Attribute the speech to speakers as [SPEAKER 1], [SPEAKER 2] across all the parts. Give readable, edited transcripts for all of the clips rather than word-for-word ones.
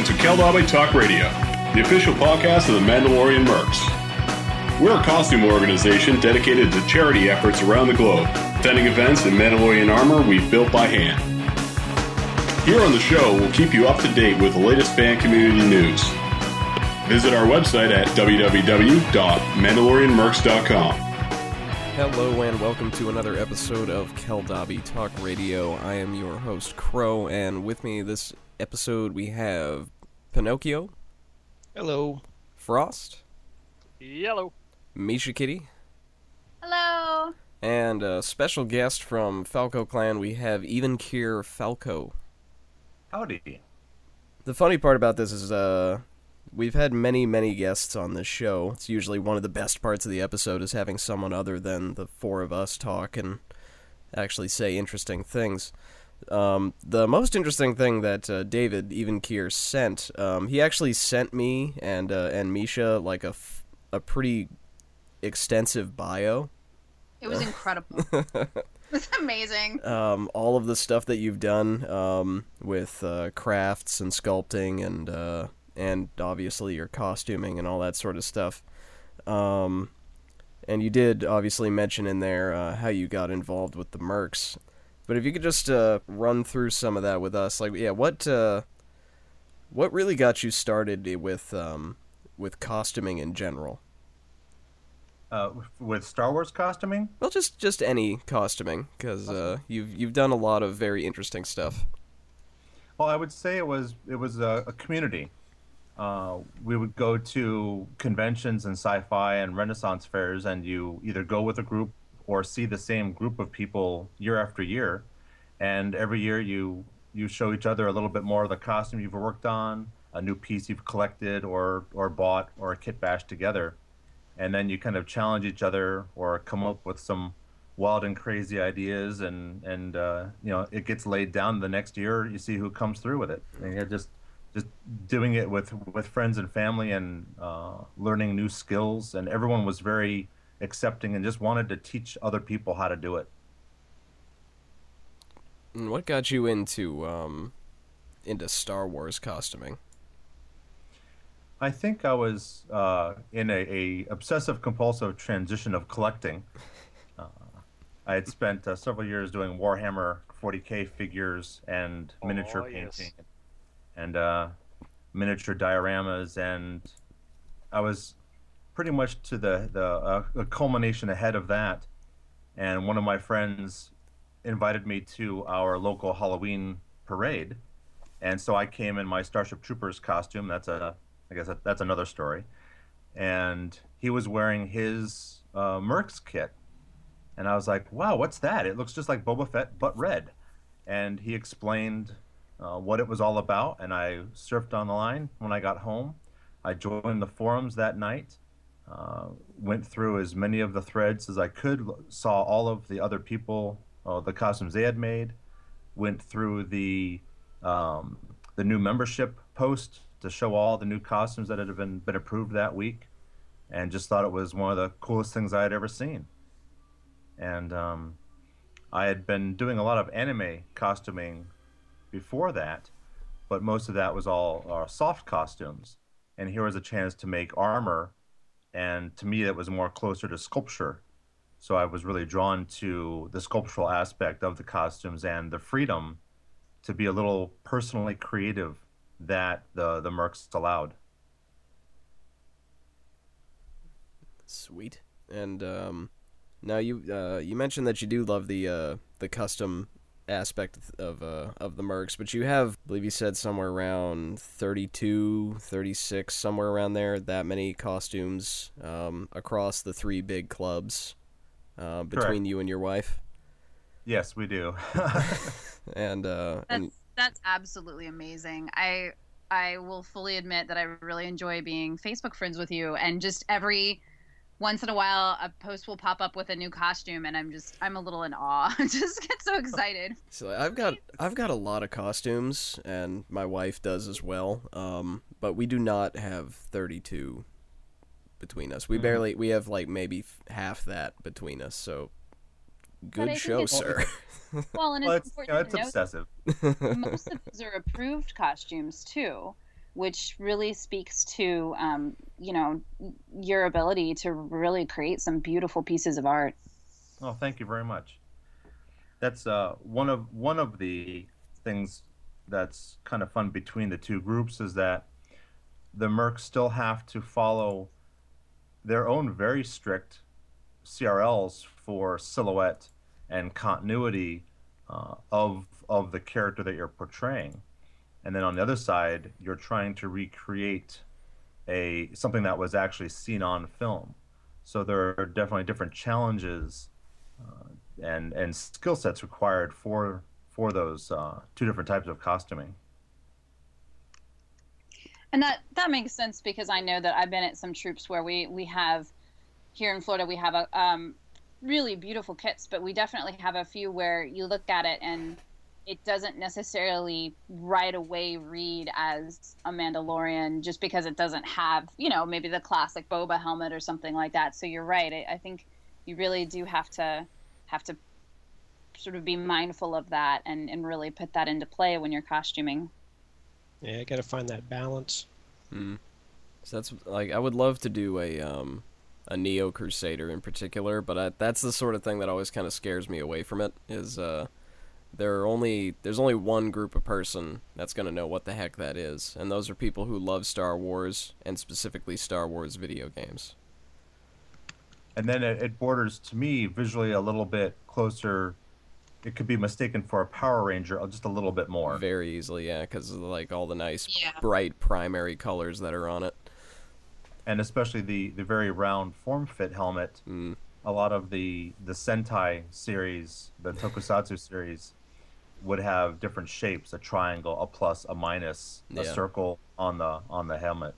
[SPEAKER 1] Welcome to Keldabe Talk Radio, the official podcast of the Mandalorian Mercs. We're a costume organization dedicated to charity efforts around the globe, attending events in Mandalorian armor we've built by hand. Here on the show, we'll keep you up to date with the latest fan community news. Visit our website at www.mandalorianmercs.com.
[SPEAKER 2] Hello and welcome to another episode of Keldabe Talk Radio. I am your host, Crow, and with me this episode we have Pinocchio.
[SPEAKER 3] Hello.
[SPEAKER 2] Frost.
[SPEAKER 3] Yellow.
[SPEAKER 2] Misha Kitty.
[SPEAKER 4] Hello.
[SPEAKER 2] And a special guest from Falco Clan, we have Evenkier Falco.
[SPEAKER 5] Howdy.
[SPEAKER 2] The funny part about this is, we've had many guests on this show. It's usually one of the best parts of the episode is having someone other than the four of us talk and actually say interesting things. The most interesting thing that David Evenkier sent, he actually sent me and Misha like a pretty extensive bio.
[SPEAKER 4] It was incredible. It was amazing.
[SPEAKER 2] All of the stuff that you've done with crafts and sculpting and obviously your costuming and all that sort of stuff. And you did obviously mention in there how you got involved with the Mercs. But if you could just run through some of that with us, like, yeah, what really got you started with costuming in general?
[SPEAKER 5] With Star Wars costuming?
[SPEAKER 2] Well, just any costuming, because you've done a lot of very interesting stuff.
[SPEAKER 5] Well, I would say it was a community. We would go to conventions and sci-fi and Renaissance fairs, and you either go with a group or see the same group of people year after year. And every year you show each other a little bit more of the costume you've worked on, a new piece you've collected or bought, or a kit bash together. And then you kind of challenge each other or come up with some wild and crazy ideas, and it gets laid down the next year. You see who comes through with it. And you're just doing it with friends and family and learning new skills, and everyone was very accepting and just wanted to teach other people how to do it.
[SPEAKER 2] And what got you into Star Wars costuming?
[SPEAKER 5] I think I was in a obsessive compulsive transition of collecting. I had spent several years doing Warhammer 40K figures and miniature painting.
[SPEAKER 3] Yes.
[SPEAKER 5] And miniature dioramas, and I was pretty much to the culmination ahead of that. And one of my friends invited me to our local Halloween parade, and so I came in my Starship Troopers costume. I guess that's another story. And he was wearing his Mercs kit, and I was like, "Wow, what's that? It looks just like Boba Fett but red." And he explained what it was all about, and I surfed on the line when I got home. I joined the forums that night, went through as many of the threads as I could, saw all of the other people, the costumes they had made, went through the new membership post to show all the new costumes that had been approved that week, and just thought it was one of the coolest things I had ever seen. And I had been doing a lot of anime costuming before that, but most of that was all soft costumes, and here was a chance to make armor, and to me it was more closer to sculpture, so I was really drawn to the sculptural aspect of the costumes and the freedom to be a little personally creative that the Mercs allowed.
[SPEAKER 2] Sweet. And now you mentioned that you do love the custom aspect of the Mercs, but you have, I believe you said somewhere around 32, 36, somewhere around there, that many costumes across the three big clubs between
[SPEAKER 5] Correct.
[SPEAKER 2] You and your wife.
[SPEAKER 5] Yes, we do.
[SPEAKER 2] And
[SPEAKER 4] That's absolutely amazing. I will fully admit that I really enjoy being Facebook friends with you, and just every once in a while a post will pop up with a new costume, and I'm a little in awe. I just get so excited.
[SPEAKER 2] so I've got a lot of costumes, and my wife does as well. But we do not have 32 between us. We have like maybe half that between us. So good show, sir.
[SPEAKER 4] Well, and
[SPEAKER 5] Well,
[SPEAKER 4] it's important
[SPEAKER 5] it's
[SPEAKER 4] to note
[SPEAKER 5] obsessive.
[SPEAKER 4] most of these are approved costumes too. which really speaks to, your ability to really create some beautiful pieces of art.
[SPEAKER 5] Oh, thank you very much. That's one of the things that's kind of fun between the two groups is that the Mercs still have to follow their own very strict CRLs for silhouette and continuity of the character that you're portraying. And then on the other side, you're trying to recreate something that was actually seen on film. So there are definitely different challenges and skill sets required for those two different types of costuming.
[SPEAKER 4] And that makes sense, because I know that I've been at some troops where we have, here in Florida, we have a really beautiful kits, but we definitely have a few where you look at it and it doesn't necessarily right away read as a Mandalorian, just because it doesn't have, maybe the classic Boba helmet or something like that. So you're right. I think you really do have to sort of be mindful of that and really put that into play when you're costuming.
[SPEAKER 3] Yeah, I got to find that balance.
[SPEAKER 2] So that's like, I would love to do a Neo Crusader in particular, but that's the sort of thing that always kind of scares me away from it. Is there's only one group of person that's gonna know what the heck that is, and those are people who love Star Wars, and specifically Star Wars video games.
[SPEAKER 5] And then it borders, to me, visually a little bit closer. It could be mistaken for a Power Ranger just a little bit more.
[SPEAKER 2] Very easily, yeah, because of like all the nice bright primary colors that are on it.
[SPEAKER 5] And especially the very round form-fit helmet. A lot of the Sentai series, the Tokusatsu series, would have different shapes: a triangle, a plus, a minus, a circle on the helmet.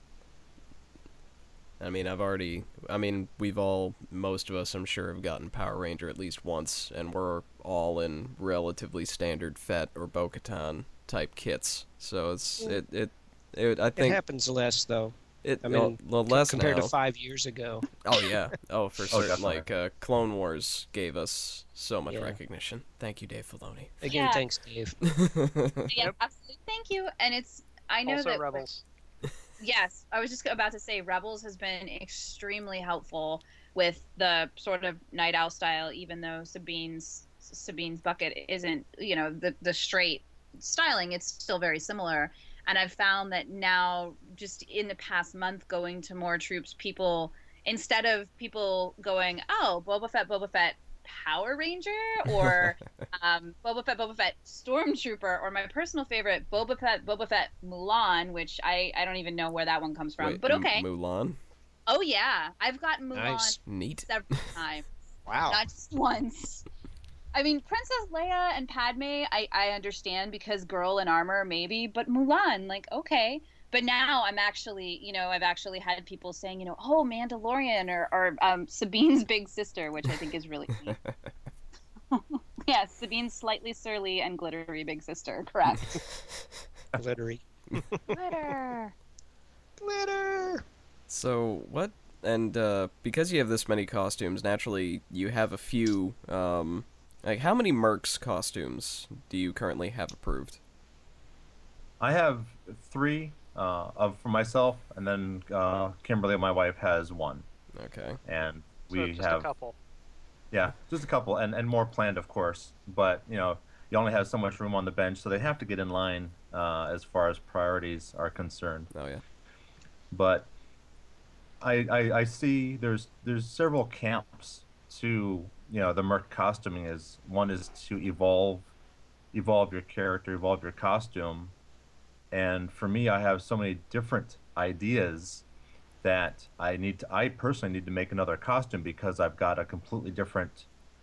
[SPEAKER 2] Most of us, I'm sure, have gotten Power Ranger at least once, and we're all in relatively standard Fett or Bo-Katan type kits. So I think
[SPEAKER 3] it happens less, though.
[SPEAKER 2] Less
[SPEAKER 3] compared
[SPEAKER 2] now.
[SPEAKER 3] to 5 years ago.
[SPEAKER 2] Oh yeah, for certain.
[SPEAKER 5] Definitely.
[SPEAKER 2] Clone Wars gave us so much recognition. Thank you, Dave Filoni.
[SPEAKER 3] Again, thanks, Dave.
[SPEAKER 4] Yeah, absolutely. Thank you. And I know
[SPEAKER 3] also
[SPEAKER 4] that
[SPEAKER 3] Rebels.
[SPEAKER 4] Yes, I was just about to say Rebels has been extremely helpful with the sort of Night Owl style, even though Sabine's bucket isn't, the straight styling. It's still very similar. And I've found that now, just in the past month, going to more troops, people, instead of people going, oh, Boba Fett, Power Ranger, or Boba Fett Stormtrooper, or my personal favorite, Boba Fett Mulan, which I don't even know where that one comes from.
[SPEAKER 2] Wait,
[SPEAKER 4] but okay.
[SPEAKER 2] Mulan?
[SPEAKER 4] Oh yeah, I've gotten Mulan
[SPEAKER 3] Nice.
[SPEAKER 2] Neat.
[SPEAKER 4] several times.
[SPEAKER 3] Wow.
[SPEAKER 4] Not just once. I mean, Princess Leia and Padme, I understand, because girl in armor, maybe, but Mulan, like, okay. But now I'm actually, I've actually had people saying, oh, Mandalorian or Sabine's big sister, which I think is really neat. Yeah, Sabine's slightly surly and glittery big sister, correct.
[SPEAKER 3] Glittery.
[SPEAKER 4] Glitter.
[SPEAKER 2] So, what? And because you have this many costumes, naturally, you have a few, how many Mercs costumes do you currently have approved?
[SPEAKER 5] I have 3 for myself, and then Kimberly, my wife, has 1.
[SPEAKER 2] Okay.
[SPEAKER 5] And
[SPEAKER 3] So just a couple.
[SPEAKER 5] Yeah, just a couple, and more planned, of course. But you only have so much room on the bench, so they have to get in line as far as priorities are concerned.
[SPEAKER 2] Oh yeah.
[SPEAKER 5] But I see there's several camps to the Merc costuming. One is to evolve your character, evolve your costume. And for me, I have so many different ideas that I personally need to make another costume, because I've got a completely different,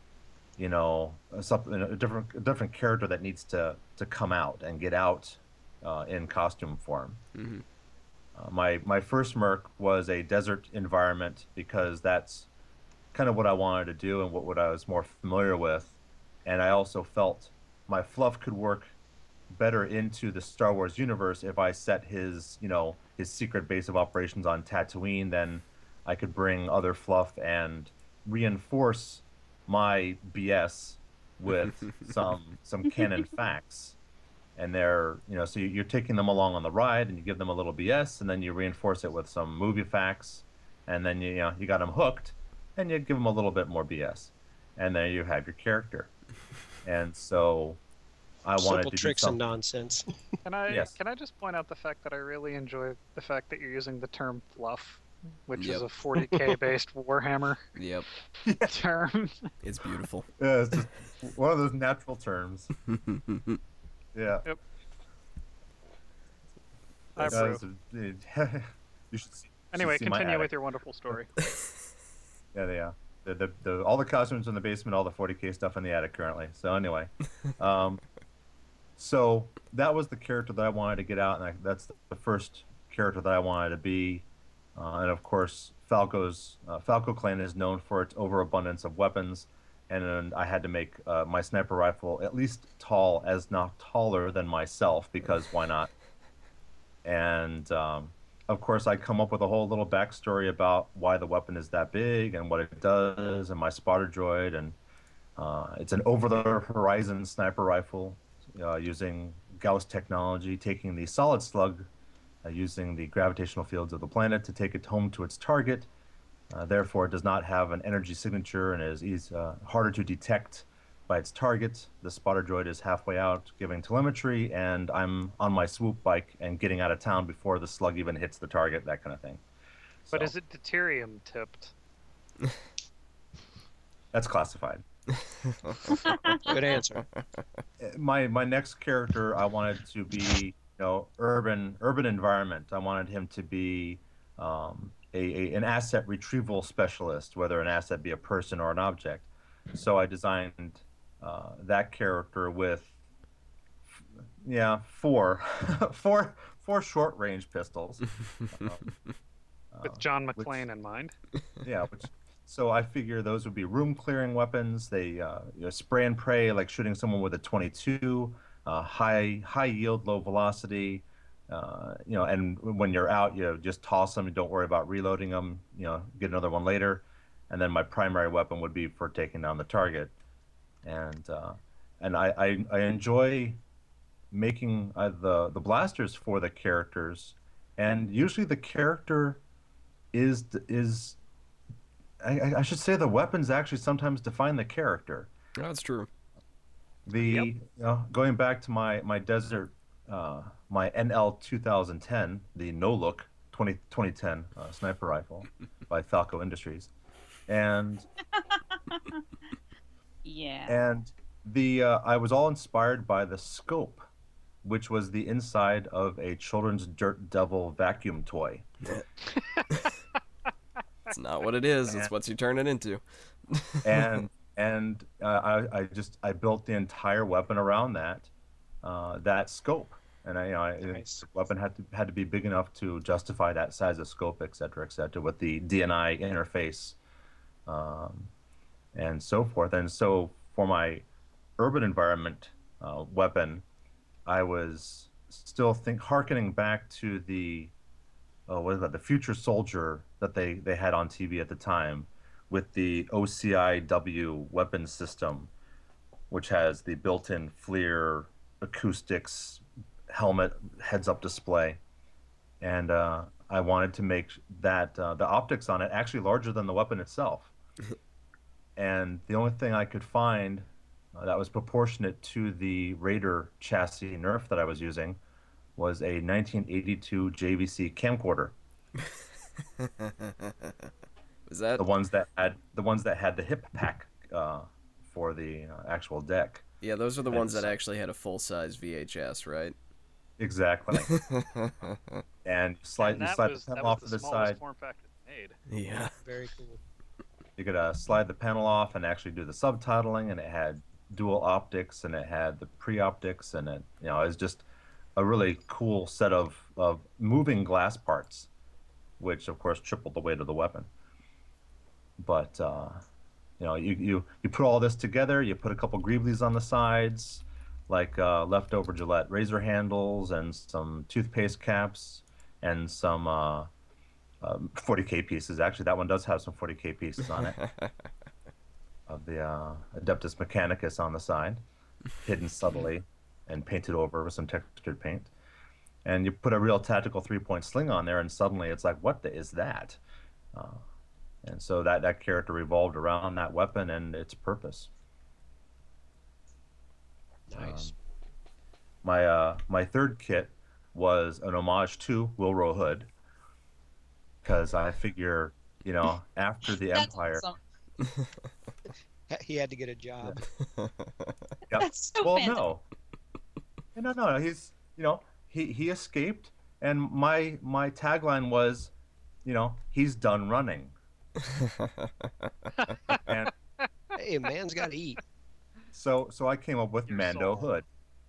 [SPEAKER 5] a different character that needs to come out and get out in costume form.
[SPEAKER 2] Mm-hmm.
[SPEAKER 5] My first Merc was a desert environment, because that's kind of what I wanted to do and what I was more familiar with. And I also felt my fluff could work better into the Star Wars universe if I set his secret base of operations on Tatooine. Then I could bring other fluff and reinforce my BS with some canon facts. and they're, so you're taking them along on the ride, and you give them a little BS, and then you reinforce it with some movie facts, and then you got them hooked, and you give them a little bit more BS, and then you have your character. And so I wanted
[SPEAKER 3] simple
[SPEAKER 5] to
[SPEAKER 3] tricks
[SPEAKER 5] do
[SPEAKER 3] and nonsense.
[SPEAKER 6] Can I
[SPEAKER 5] Yes.
[SPEAKER 6] can I just point out the fact that I really enjoy the fact that you're using the term fluff, which
[SPEAKER 2] Yep.
[SPEAKER 6] is a 40K based Warhammer
[SPEAKER 2] Yep.
[SPEAKER 6] term.
[SPEAKER 2] It's beautiful.
[SPEAKER 5] Yeah, it's just one of those natural terms. Yeah.
[SPEAKER 6] Yep. I
[SPEAKER 5] Guys,
[SPEAKER 6] approve.
[SPEAKER 5] you should see.
[SPEAKER 6] Anyway,
[SPEAKER 5] see my
[SPEAKER 6] continue
[SPEAKER 5] attic.
[SPEAKER 6] with your wonderful story.
[SPEAKER 5] Yeah. All the costumes in the basement, all the 40K stuff in the attic currently. So anyway, so that was the character that I wanted to get out, and that's the first character that I wanted to be. And of course, Falco Clan is known for its overabundance of weapons, and I had to make my sniper rifle at least tall, as not taller than myself, because why not? And of course, I come up with a whole little backstory about why the weapon is that big and what it does, and my spotter droid, and it's an over-the-horizon sniper rifle using Gauss technology, taking the solid slug, using the gravitational fields of the planet to take it home to its target. Therefore, it does not have an energy signature and is harder to detect by its target. The spotter droid is halfway out giving telemetry, and I'm on my swoop bike and getting out of town before the slug even hits the target, that kind of thing.
[SPEAKER 6] But
[SPEAKER 5] So,
[SPEAKER 6] is it deuterium tipped?
[SPEAKER 5] that's classified.
[SPEAKER 3] Good answer.
[SPEAKER 5] My next character, I wanted to be, urban environment. I wanted him to be an asset retrieval specialist, whether an asset be a person or an object. So I designed that character with four short range pistols.
[SPEAKER 6] With John McClane in mind.
[SPEAKER 5] Yeah, so I figure those would be room clearing weapons. They spray and pray, like shooting someone with a 22, high yield, low velocity. And when you're out, you just toss them and don't worry about reloading them. Get another one later. And then my primary weapon would be for taking down the target. And I enjoy making the blasters for the characters, and usually the character is I should say the weapons actually sometimes define the character.
[SPEAKER 2] That's true.
[SPEAKER 5] Going back to my desert, my NL 2010, the No Look 2010 sniper rifle by Falco Industries, and
[SPEAKER 4] Yeah.
[SPEAKER 5] and I was all inspired by the scope, which was the inside of a children's Dirt Devil vacuum toy.
[SPEAKER 2] It's not what it is. It's what you turn it into.
[SPEAKER 5] and I built the entire weapon around that scope, and
[SPEAKER 3] Nice.
[SPEAKER 5] the weapon had to be big enough to justify that size of scope, et cetera, with the DNI interface, and so forth. And so for my urban environment weapon, I was still harkening back to the the Future Soldier that they had on TV at the time, with the OCIW weapon system, which has the built-in FLIR acoustics, helmet, heads-up display, and I wanted to make that the optics on it actually larger than the weapon itself. And the only thing I could find that was proportionate to the Raider chassis Nerf that I was using was a 1982 JVC camcorder.
[SPEAKER 2] Was that
[SPEAKER 5] the ones that had the hip pack for the actual deck?
[SPEAKER 2] Yeah, those are the ones that actually had a full-size VHS, right?
[SPEAKER 5] Exactly. And slide the panel off to the side.
[SPEAKER 6] Form factor made.
[SPEAKER 2] Yeah.
[SPEAKER 3] Very cool.
[SPEAKER 5] You could slide the panel off and actually do the subtitling, and it had dual optics, and it had the pre-optics, and it was just a really cool set of moving glass parts, which of course tripled the weight of the weapon. But you put all this together, you put a couple Greeblies on the sides, like leftover Gillette razor handles, and some toothpaste caps, and some 40K pieces. Actually, that one does have some 40K pieces on it. Of the Adeptus Mechanicus on the side, hidden subtly. and painted over with some textured paint. And you put a real tactical 3-point sling on there, and suddenly it's like, what is that? And so that character revolved around that weapon and its purpose.
[SPEAKER 3] Nice.
[SPEAKER 5] My third kit was an homage to Wilro Hood, because I figure, after the
[SPEAKER 4] That's
[SPEAKER 5] Empire.
[SPEAKER 4] awesome.
[SPEAKER 3] He had to get a job.
[SPEAKER 5] Yep.
[SPEAKER 4] That's so
[SPEAKER 5] Well,
[SPEAKER 4] fantastic.
[SPEAKER 5] no. He's, he escaped, and my tagline was, he's done running. And
[SPEAKER 3] Hey, man's got to eat.
[SPEAKER 5] so I came up with
[SPEAKER 6] Your
[SPEAKER 5] Mando
[SPEAKER 6] soul.
[SPEAKER 5] Hood.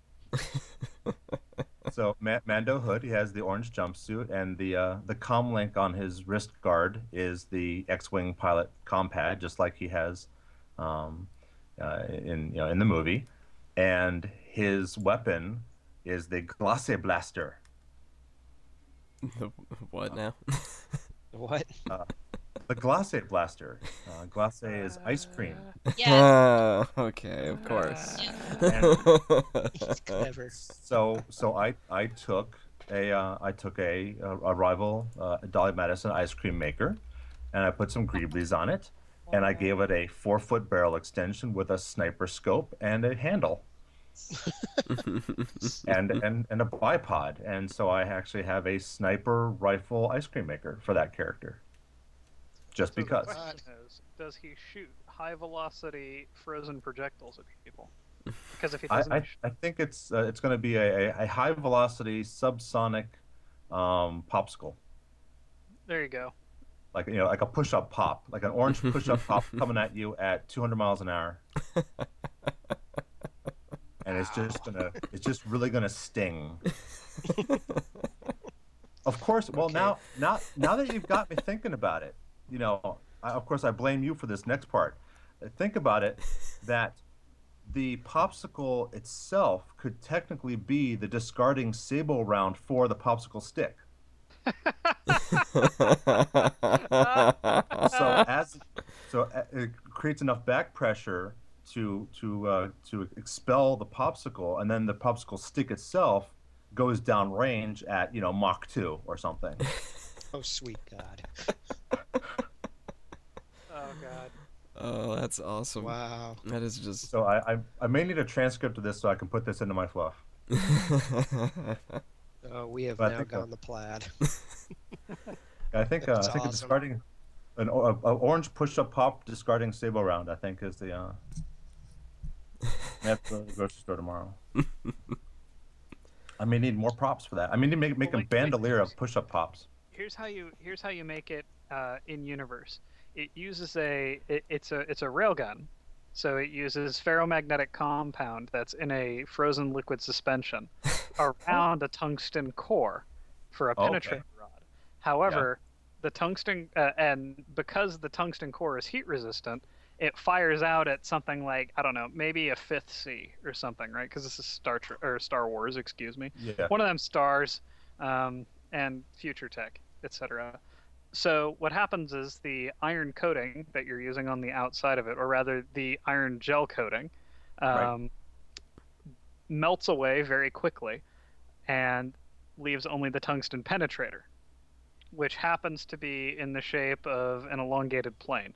[SPEAKER 5] So Mando Hood, he has the orange jumpsuit, and the comlink on his wrist guard is the X-wing pilot compad, just like he has in the movie, and his weapon is the Glace Blaster.
[SPEAKER 2] What now?
[SPEAKER 3] What?
[SPEAKER 5] The Glace Blaster. Glace is ice cream.
[SPEAKER 4] Yes.
[SPEAKER 2] Okay, of course.
[SPEAKER 3] He's clever.
[SPEAKER 5] So I took a rival Dolly Madison ice cream maker, and I put some Greeblies on it, and I gave it a 4-foot barrel extension with a sniper scope and a handle, and a bipod, and so I actually have a sniper rifle ice cream maker for that character. Just
[SPEAKER 6] So
[SPEAKER 5] because.
[SPEAKER 6] the question is, does he shoot high velocity frozen projectiles at people? Because if he doesn't,
[SPEAKER 5] I think it's going to be a high velocity subsonic popsicle.
[SPEAKER 6] there you go.
[SPEAKER 5] Like like a push-up pop, like an orange push-up pop coming at you at 200 miles an hour, and it's just really gonna sting. Of course. Well,
[SPEAKER 3] Okay.
[SPEAKER 5] now that you've got me thinking about it, of course I blame you for this next part. Think about it, that the popsicle itself could technically be the discarding sable round for the popsicle stick. So it creates enough back pressure to expel the popsicle, and then the popsicle stick itself goes down range at Mach 2 or something.
[SPEAKER 3] Oh, sweet God.
[SPEAKER 6] Oh God.
[SPEAKER 2] Oh, that's awesome.
[SPEAKER 3] Wow.
[SPEAKER 2] That is just.
[SPEAKER 5] So I may need a transcript of this so I can put this into my fluff.
[SPEAKER 3] Oh, we have
[SPEAKER 5] But I
[SPEAKER 3] now
[SPEAKER 5] think,
[SPEAKER 3] gone the plaid.
[SPEAKER 5] I think
[SPEAKER 3] That's
[SPEAKER 5] I think
[SPEAKER 3] awesome.
[SPEAKER 5] discarding an orange push-up pop discarding sable round, I think, is the. I have to go to the grocery store tomorrow. I may need more props for that. I mean, make a bandolier of push-up pops.
[SPEAKER 6] Here's how you make it in universe. It uses it's a railgun, so it uses ferromagnetic compound that's in a frozen liquid suspension around a tungsten core for a
[SPEAKER 5] Okay.
[SPEAKER 6] penetrating rod. However, the tungsten and because the tungsten core is heat resistant, it fires out at something like, I don't know, maybe a 5th C or something, right? Because this is Star Wars, excuse me.
[SPEAKER 5] Yeah.
[SPEAKER 6] One of them stars, and future tech, etc. So what happens is the iron coating that you're using on the outside of it, or rather the iron gel coating,
[SPEAKER 5] Right.
[SPEAKER 6] melts away very quickly and leaves only the tungsten penetrator, which happens to be in the shape of an elongated plane.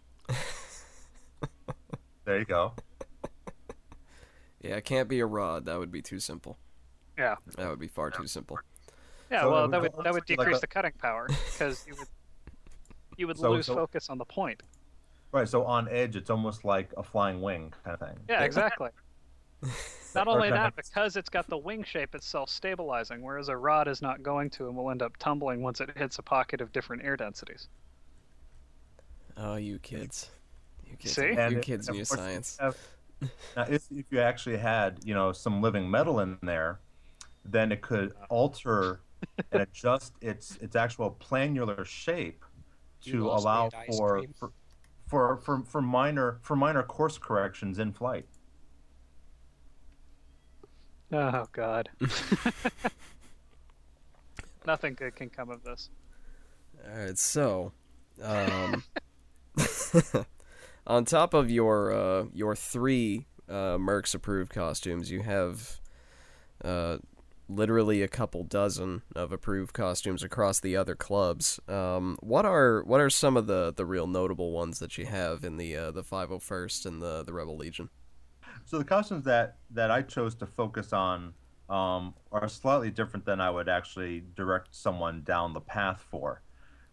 [SPEAKER 5] There you go.
[SPEAKER 2] Yeah, it can't be a rod. That would be too simple.
[SPEAKER 6] Yeah.
[SPEAKER 2] That would be far too simple.
[SPEAKER 6] Yeah,
[SPEAKER 5] So
[SPEAKER 6] well,
[SPEAKER 5] it
[SPEAKER 6] that
[SPEAKER 5] would
[SPEAKER 6] would
[SPEAKER 5] like
[SPEAKER 6] decrease
[SPEAKER 5] a-
[SPEAKER 6] the cutting power because you would
[SPEAKER 5] So-
[SPEAKER 6] lose
[SPEAKER 5] so-
[SPEAKER 6] focus on the point.
[SPEAKER 5] Right. So on edge, it's almost like a flying wing kind of thing.
[SPEAKER 6] Yeah, exactly. Not
[SPEAKER 5] Or
[SPEAKER 6] only
[SPEAKER 5] kind
[SPEAKER 6] that,
[SPEAKER 5] of-
[SPEAKER 6] because it's got the wing shape, it's self-stabilizing, whereas a rod is not going to and will end up tumbling once it hits a pocket of different air densities.
[SPEAKER 2] Oh, you kids. You kids.
[SPEAKER 6] See?
[SPEAKER 5] And
[SPEAKER 2] You
[SPEAKER 5] it-
[SPEAKER 2] kids
[SPEAKER 5] of
[SPEAKER 2] knew
[SPEAKER 5] course,
[SPEAKER 2] science.
[SPEAKER 5] Now, if you actually had, some living metal in there, then it could alter and adjust its actual planular shape
[SPEAKER 3] You
[SPEAKER 5] to
[SPEAKER 3] lost me
[SPEAKER 5] allow
[SPEAKER 3] at ice
[SPEAKER 5] for
[SPEAKER 3] cream.
[SPEAKER 5] for minor course corrections in flight.
[SPEAKER 6] Oh, God. Nothing good can come of this.
[SPEAKER 2] All right, so, on top of your 3 Mercs approved costumes, you have literally a couple dozen of approved costumes across the other clubs. What are some of the real notable ones that you have in the 501st and the Rebel Legion?
[SPEAKER 5] So the costumes that I chose to focus on are slightly different than I would actually direct someone down the path for.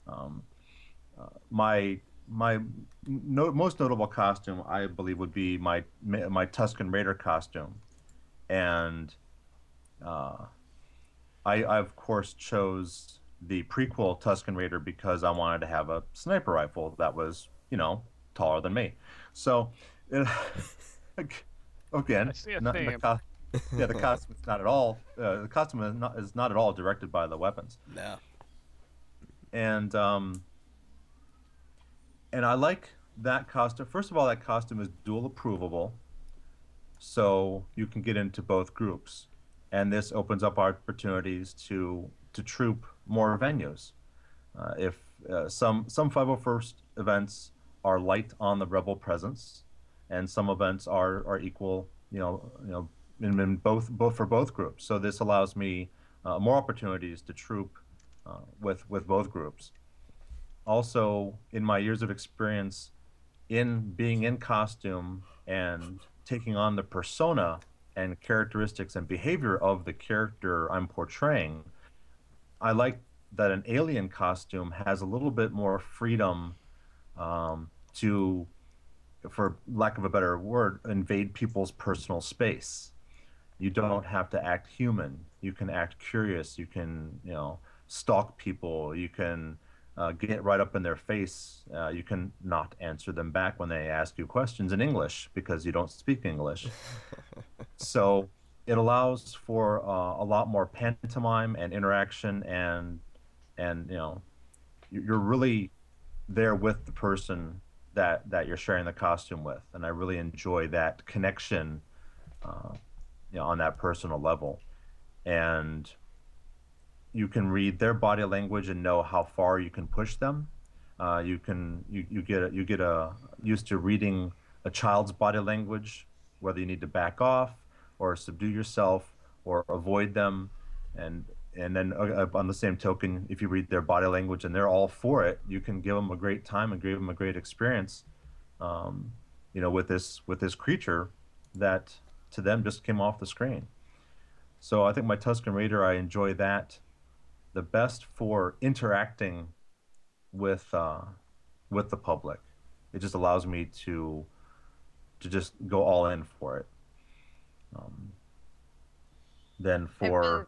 [SPEAKER 5] My most notable costume, I believe, would be my Tusken Raider costume, and I of course chose the prequel Tusken Raider because I wanted to have a sniper rifle that was, taller than me. So, again,
[SPEAKER 6] I see a
[SPEAKER 5] not,
[SPEAKER 6] theme.
[SPEAKER 5] the costume is not at all. The costume is not at all directed by the weapons.
[SPEAKER 2] No.
[SPEAKER 5] And I like that costume. First of all, that costume is dual approvable, so you can get into both groups, and this opens up opportunities to troop more venues. If some 501st events are light on the Rebel presence, and some events are equal, in both for both groups. So this allows me more opportunities to troop with both groups. Also, in my years of experience in being in costume and taking on the persona and characteristics and behavior of the character I'm portraying, I like that an alien costume has a little bit more freedom to, for lack of a better word, invade people's personal space. You don't have to act human. You can act curious. You can, stalk people. You can get right up in their face. You can not answer them back when they ask you questions in English because you don't speak English. So it allows for a lot more pantomime and interaction, and you're really there with the person that you're sharing the costume with, and I really enjoy that connection, on that personal level. And you can read their body language and know how far you can push them. You get used to reading a child's body language, whether you need to back off or subdue yourself or avoid them, and then on the same token, if you read their body language and they're all for it, you can give them a great time and give them a great experience, with this creature that to them just came off the screen. So I think my Tusken Raider, I enjoy that the best for interacting with the public. It just allows me to just go all in for it. Then for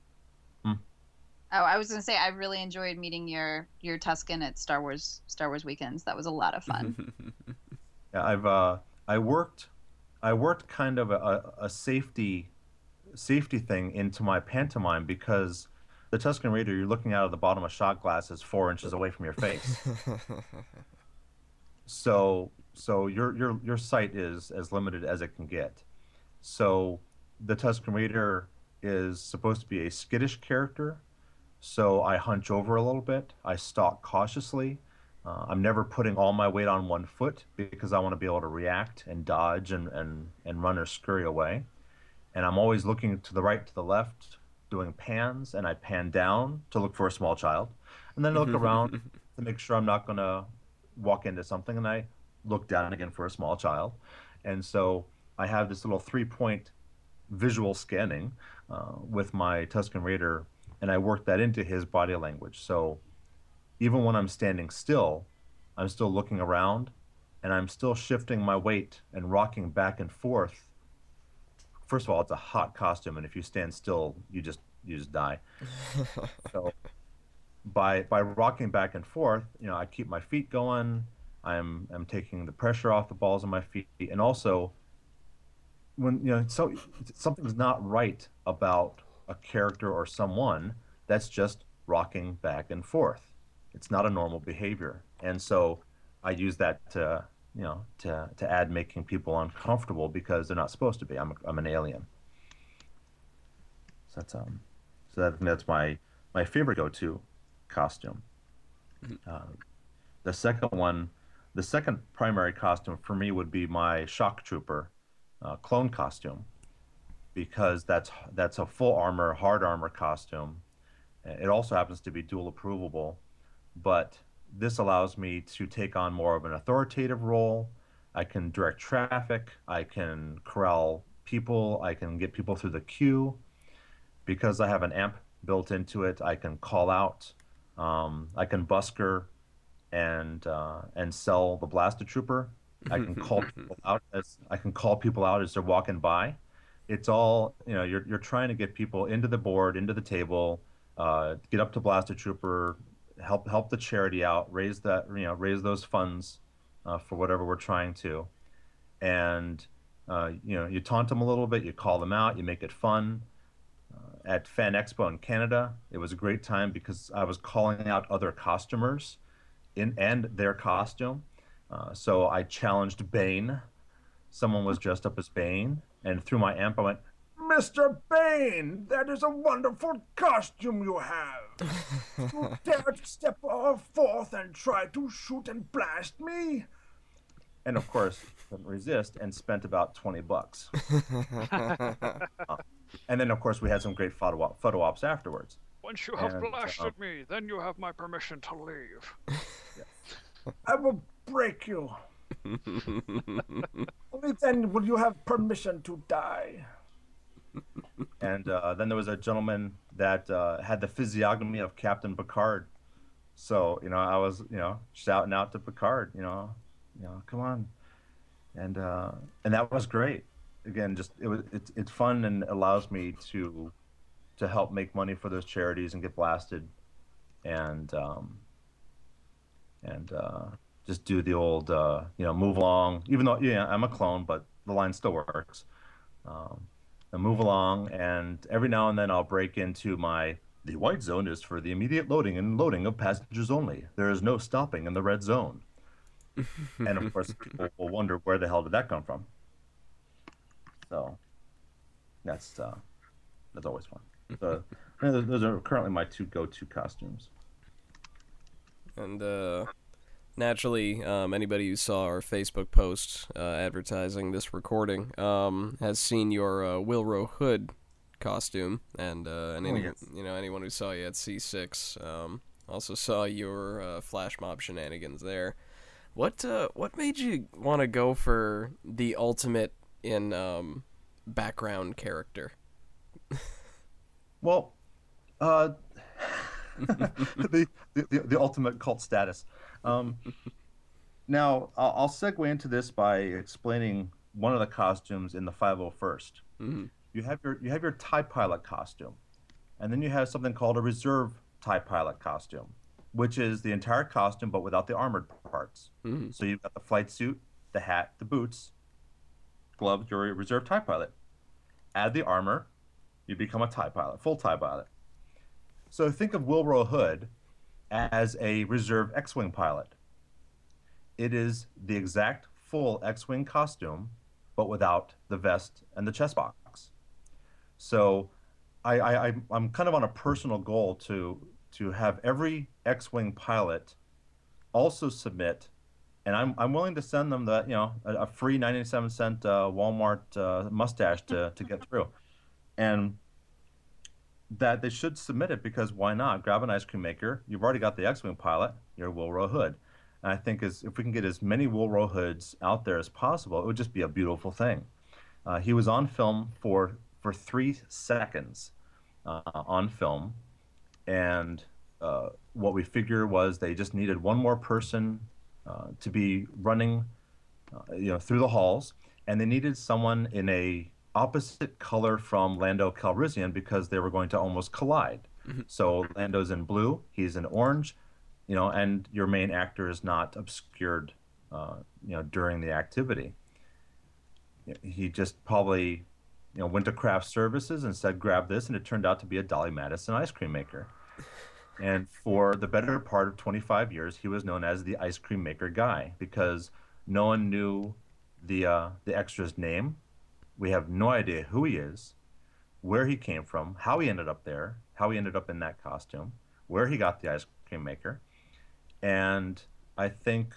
[SPEAKER 4] I was gonna say I really enjoyed meeting your Tusken at Star Wars weekends. That was a lot of fun.
[SPEAKER 5] Yeah, I worked kind of a safety thing into my pantomime because the Tusken Raider, you're looking out of the bottom of shot glasses 4 inches away from your face. So your sight is as limited as it can get. So the Tusken Raider is supposed to be a skittish character. So I hunch over a little bit. I stalk cautiously. I'm never putting all my weight on one foot because I want to be able to react and dodge and run or scurry away. And I'm always looking to the right, to the left, doing pans, and I pan down to look for a small child. And then I look around to make sure I'm not going to walk into something, and I look down again for a small child. And so I have this little 3-point visual scanning with my Tusken Raider, and I work that into his body language. So even when I'm standing still, I'm still looking around, and I'm still shifting my weight and rocking back and forth. First of all, it's a hot costume, and if you stand still, you just die. So by rocking back and forth, I keep my feet going. I'm taking the pressure off the balls of my feet, and also when so something's not right about a character or someone, that's just rocking back and forth. It's not a normal behavior, and so I use that to add making people uncomfortable because they're not supposed to be. I'm an alien. So that's my favorite go-to costume. The second primary costume for me would be my shock trooper clone costume. because that's a full armor, hard armor costume. It also happens to be dual approvable, but this allows me to take on more of an authoritative role. I can direct traffic. I can corral people. I can get people through the queue. Because I have an amp built into it, I can call out. I can busker and sell the Blaster Trooper. I can call people out as they're walking by. It's all, you're trying to get people into the board, into the table, get up to Blaster Trooper, help the charity out, raise those funds for whatever we're trying to, and you taunt them a little bit, you call them out, you make it fun. At Fan Expo in Canada, it was a great time because I was calling out other costumers and their costume. So I challenged Bane. Someone was dressed up as Bane, and through my amp I went, "Mr. Bane, that is a wonderful costume you have. You dare to step forth and try to shoot and blast me?" And of course, couldn't resist and spent about $20. And then, of course, we had some great photo ops afterwards.
[SPEAKER 6] Once you have blasted me, then you have my permission to leave.
[SPEAKER 5] I will break you. Only then will you have permission to die. And then there was a gentleman that had the physiognomy of Captain Picard. So, I was, shouting out to Picard, come on. And that was great. Again, it's fun and allows me to help make money for those charities and get blasted, and just do the old move along. Even though I'm a clone, but the line still works. I move along, and every now and then I'll break into the white zone is for the immediate loading and loading of passengers only. There is no stopping in the red zone. And of course, people will wonder where the hell did that come from. So that's always fun. So those are currently my two go-to costumes.
[SPEAKER 2] And naturally, anybody who saw our Facebook post advertising this recording has seen your Wilro Hood costume, and anyone who saw you at C6 also saw your flash mob shenanigans there. What made you want to go for the ultimate in background character?
[SPEAKER 5] Well, the ultimate cult status. Now, I'll segue into this by explaining one of the costumes in the 501st.
[SPEAKER 2] Mm-hmm.
[SPEAKER 5] You have your TIE pilot costume, and then you have something called a reserve TIE pilot costume, which is the entire costume but without the armored parts.
[SPEAKER 2] Mm-hmm.
[SPEAKER 5] So you've got the flight suit, the hat, the boots, gloves. You're a reserve TIE pilot. Add the armor, you become a TIE pilot, full TIE pilot. So think of Wilro Hood as a reserve X-Wing pilot. It is the exact full X-Wing costume, but without the vest and the chest box. So I'm kind of on a personal goal to have every X-Wing pilot also submit, and I'm willing to send them a free 97-cent Walmart mustache to get through, and that they should submit it, because why not? Grab an ice cream maker. You've already got the X-Wing pilot. You're Wilro Hood. And I think if we can get as many Wilro Hoods out there as possible, it would just be a beautiful thing. He was on film for 3 seconds on film, and what we figured was they just needed one more person to be running through the halls, and they needed someone in a opposite color from Lando Calrissian because they were going to almost collide. Mm-hmm. So Lando's in blue, he's in orange, and your main actor is not obscured, during the activity. He just probably, went to craft services and said, grab this, and it turned out to be a Dolly Madison ice cream maker. And for the better part of 25 years, he was known as the ice cream maker guy because no one knew the extra's name. We have no idea who he is, where he came from, how he ended up there, how he ended up in that costume, where he got the ice cream maker. And I think,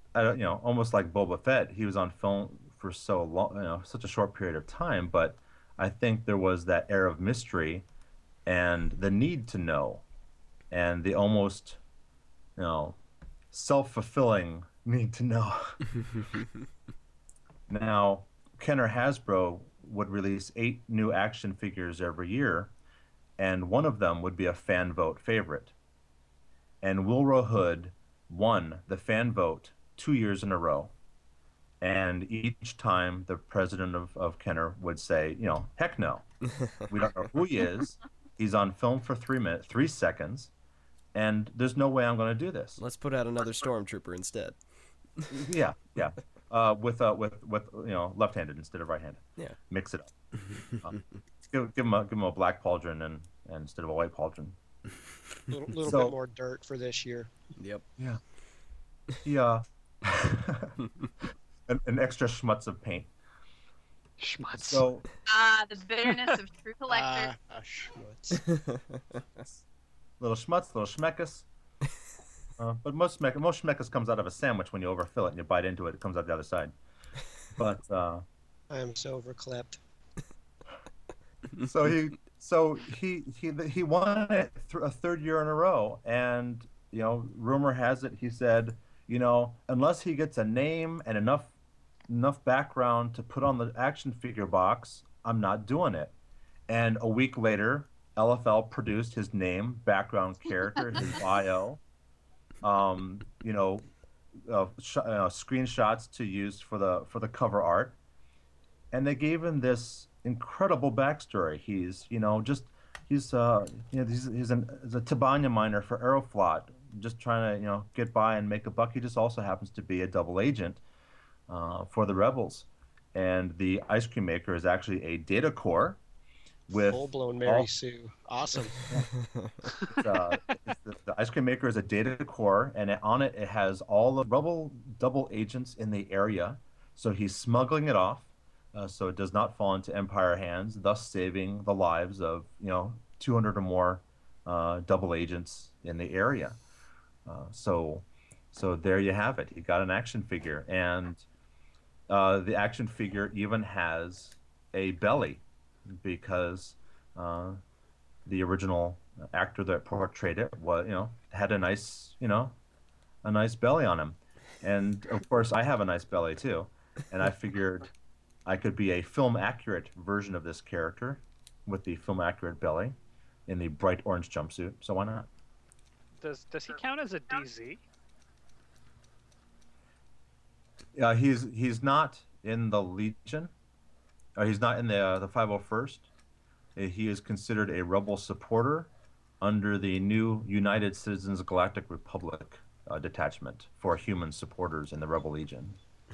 [SPEAKER 5] almost like Boba Fett, he was on film for so long, such a short period of time, but I think there was that air of mystery and the need to know, and the almost, self-fulfilling need to know. Now, Kenner Hasbro would release 8 new action figures every year, and one of them would be a fan vote favorite. And Wilro Hood won the fan vote 2 years in a row. And each time the president of Kenner would say, heck no. We don't know who he is. He's on film for 3 seconds, and there's no way I'm going to do this.
[SPEAKER 2] Let's put out another Stormtrooper instead.
[SPEAKER 5] Yeah. With left-handed instead of right-handed.
[SPEAKER 2] Yeah.
[SPEAKER 5] Mix it up. Give him a black pauldron and instead of a white pauldron.
[SPEAKER 3] Little bit more dirt for this year.
[SPEAKER 2] Yep.
[SPEAKER 5] Yeah. Yeah. an extra schmutz of paint.
[SPEAKER 6] Schmutz.
[SPEAKER 5] So
[SPEAKER 4] The bitterness of true collector.
[SPEAKER 3] Schmutz.
[SPEAKER 5] little schmutz, little schmeckus. But most schmeckus comes out of a sandwich when you overfill it and you bite into it. It comes out the other side. But
[SPEAKER 3] I am so overclipped.
[SPEAKER 5] So he won it a third year in a row, and rumor has it he said, unless he gets a name and enough background to put on the action figure box, I'm not doing it. And a week later, LFL produced his name, background character, his bio, screenshots to use for the cover art, and they gave him this incredible backstory. He's he's a Tibanya miner for Aeroflot, just trying to get by and make a buck. He just also happens to be a double agent for the Rebels, and the ice cream maker is actually a data core with
[SPEAKER 3] full-blown Mary Sue. Awesome.
[SPEAKER 5] The ice cream maker is a data core, and on it has all the Rebel double agents in the area. So he's smuggling it off, so it does not fall into Empire hands, thus saving the lives of 200 or more double agents in the area. So there you have it. He got an action figure, and the action figure even has a belly, because the original actor that portrayed it had a nice belly on him. And of course I have a nice belly too, and I figured I could be a film accurate version of this character with the film accurate belly in the bright orange jumpsuit, so why not?
[SPEAKER 6] Does he count as a DZ?
[SPEAKER 5] He's not in the Legion. He's not in the 501st. He is considered a Rebel supporter under the new United Citizens Galactic Republic detachment for human supporters in the Rebel Legion.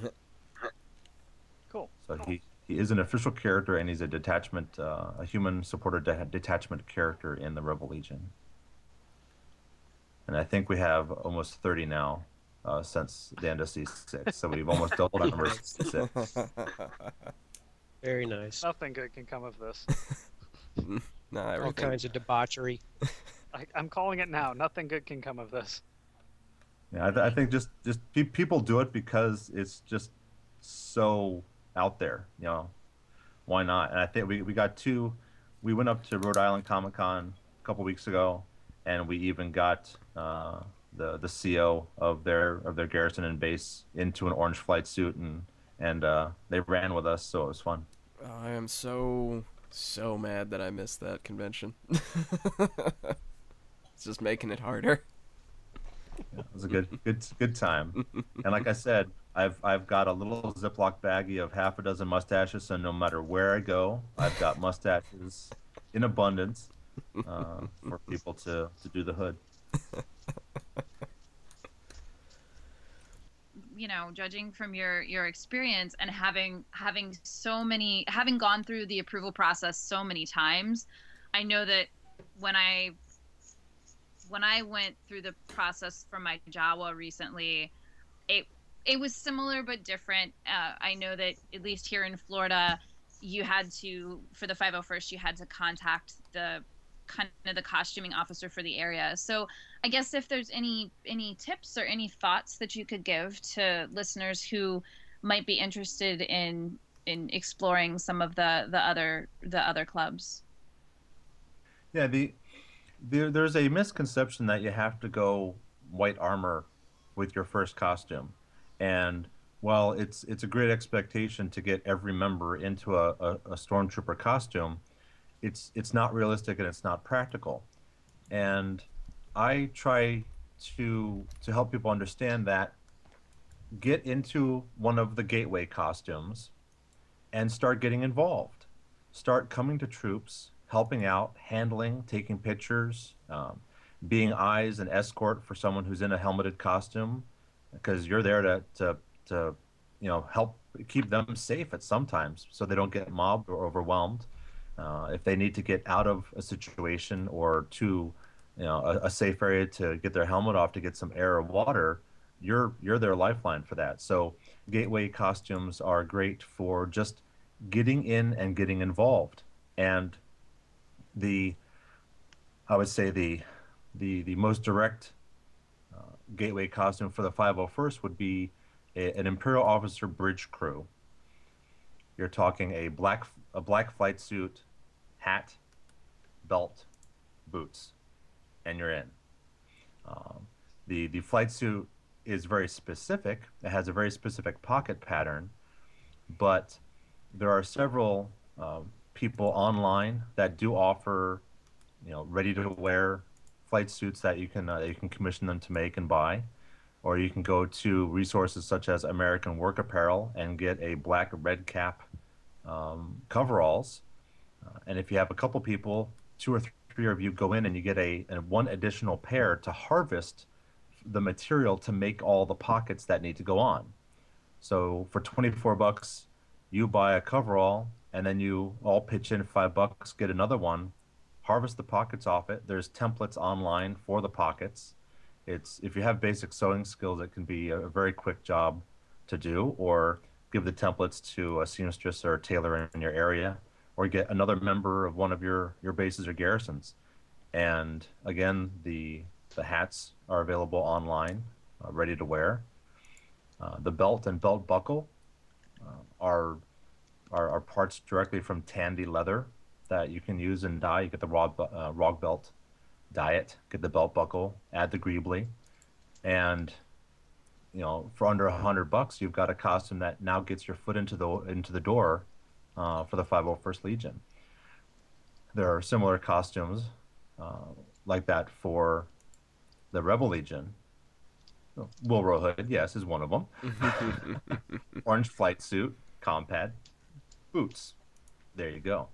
[SPEAKER 6] Cool.
[SPEAKER 5] So he is an official character, and he's a detachment, a human supporter detachment character in the Rebel Legion. And I think we have almost 30 now since the end of C6. So we've almost doubled our numbers since C6.
[SPEAKER 3] Very nice.
[SPEAKER 6] Nothing good can come of this.
[SPEAKER 2] No,
[SPEAKER 3] All
[SPEAKER 2] everything.
[SPEAKER 3] kinds of debauchery.
[SPEAKER 6] I'm calling it now. Nothing good can come of this.
[SPEAKER 5] Yeah, I think just people do it because it's just so out there. Why not? And I think we got two. We went up to Rhode Island Comic Con a couple weeks ago, and we even got the CO of their garrison and base into an orange flight suit, and they ran with us, so it was fun.
[SPEAKER 2] I am so mad that I missed that convention. It's just making it harder.
[SPEAKER 5] Yeah, it was a good time. And like I said, I've got a little Ziploc baggie of half a dozen mustaches, so no matter where I go, I've got mustaches in abundance for people to do the hood.
[SPEAKER 4] Judging from your experience and having gone through the approval process so many times, I know that when I went through the process for my Jawa recently, it was similar but different. I know that at least here in Florida, you had to, for the 501st, you had to contact the costuming officer for the area. So I guess if there's any tips or any thoughts that you could give to listeners who might be interested in in exploring some of the other clubs.
[SPEAKER 5] Yeah, there's a misconception that you have to go white armor with your first costume, and while it's a great expectation to get every member into a stormtrooper costume, it's not realistic and it's not practical. And I try to help people understand that get into one of the gateway costumes and start getting involved. Start coming to troops, helping out, handling, taking pictures, being eyes and escort for someone who's in a helmeted costume, because you're there to help keep them safe at sometimes so they don't get mobbed or overwhelmed. If they need to get out of a situation or to a safe area to get their helmet off to get some air or water, you're their lifeline for that. So gateway costumes are great for just getting in and getting involved. And I would say the most direct gateway costume for the 501st would be an Imperial Officer Bridge Crew. You're talking a black flight suit, hat, belt, boots, and you're in. The flight suit is very specific. It has a very specific pocket pattern, but there are several people online that do offer, ready to wear flight suits that you can commission them to make and buy, or you can go to resources such as American Work Apparel and get a black red cap coveralls. And if you have a couple people, 2 or 3 of you go in and you get a one additional pair to harvest the material to make all the pockets that need to go on. So for $24, you buy a coverall, and then you all pitch in $5, get another one, harvest the pockets off it. There's templates online for the pockets. If you have basic sewing skills, it can be a very quick job to do, or give the templates to a seamstress or a tailor in your area, or get another member of one of your bases or garrisons. And again, the hats are available online, ready to wear. The belt and belt buckle are parts directly from Tandy leather that you can use and dye. You get the Rog belt, dye it, get the belt buckle, add the greebly, and for under $100, you've got a costume that now gets your foot into the door for the 501st Legion. There are similar costumes like that for the Rebel Legion. Wilro Hood, yes, is one of them. Orange flight suit, compad, boots. There you go.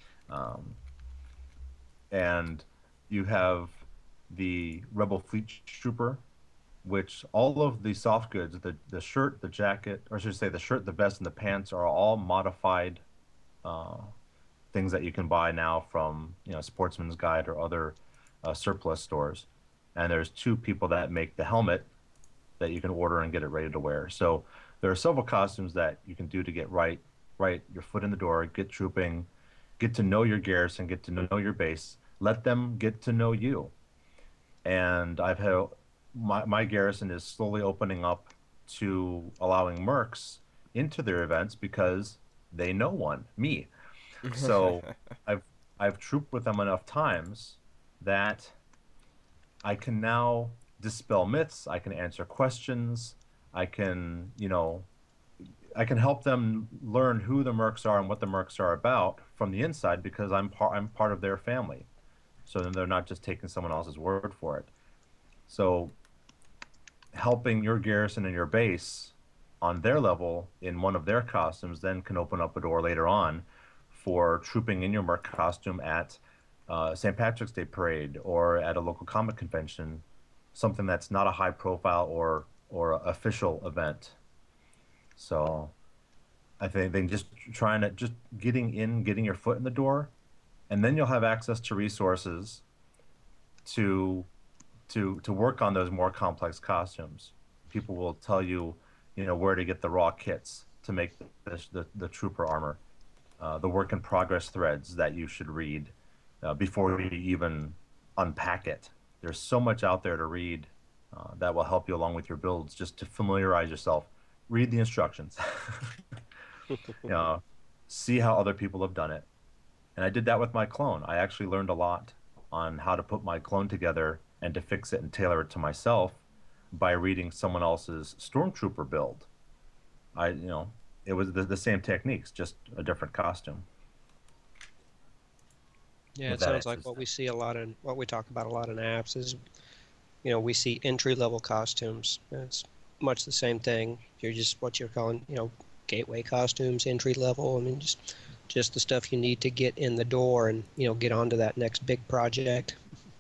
[SPEAKER 5] And you have the Rebel Fleet Trooper, which all of the soft goods, the shirt, the jacket, or I should say the shirt, the vest, and the pants are all modified things that you can buy now from Sportsman's Guide or other surplus stores. And there's 2 people that make the helmet that you can order and get it ready to wear. So there are several costumes that you can do to get right your foot in the door, get trooping, get to know your garrison, get to know your base, let them get to know you. And I've had my garrison is slowly opening up to allowing mercs into their events because they know me. So I've trooped with them enough times that I can now dispel myths. I can answer questions. I can help them learn who the mercs are and what the mercs are about from the inside, because I'm part of their family. So then they're not just taking someone else's word for it. So helping your garrison and your base on their level in one of their costumes then can open up a door later on for trooping in your merc costume at St. Patrick's Day parade or at a local comic convention, something that's not a high profile or official event. So I think just getting your foot in the door, and then you'll have access to resources to work on those more complex costumes. People will tell you, where to get the raw kits to make the trooper armor, the work in progress threads that you should read before you even unpack it. There's so much out there to read that will help you along with your builds, just to familiarize yourself. Read the instructions. see how other people have done it. And I did that with my clone. I actually learned a lot on how to put my clone together and to fix it and tailor it to myself by reading someone else's stormtrooper build. It was the same techniques, just a different costume.
[SPEAKER 3] Yeah, it sounds like what we see a lot in what we talk about a lot in apps is, we see entry-level costumes. It's much the same thing. You're just what you're calling, gateway costumes, entry level. I mean, just the stuff you need to get in the door and get onto that next big project.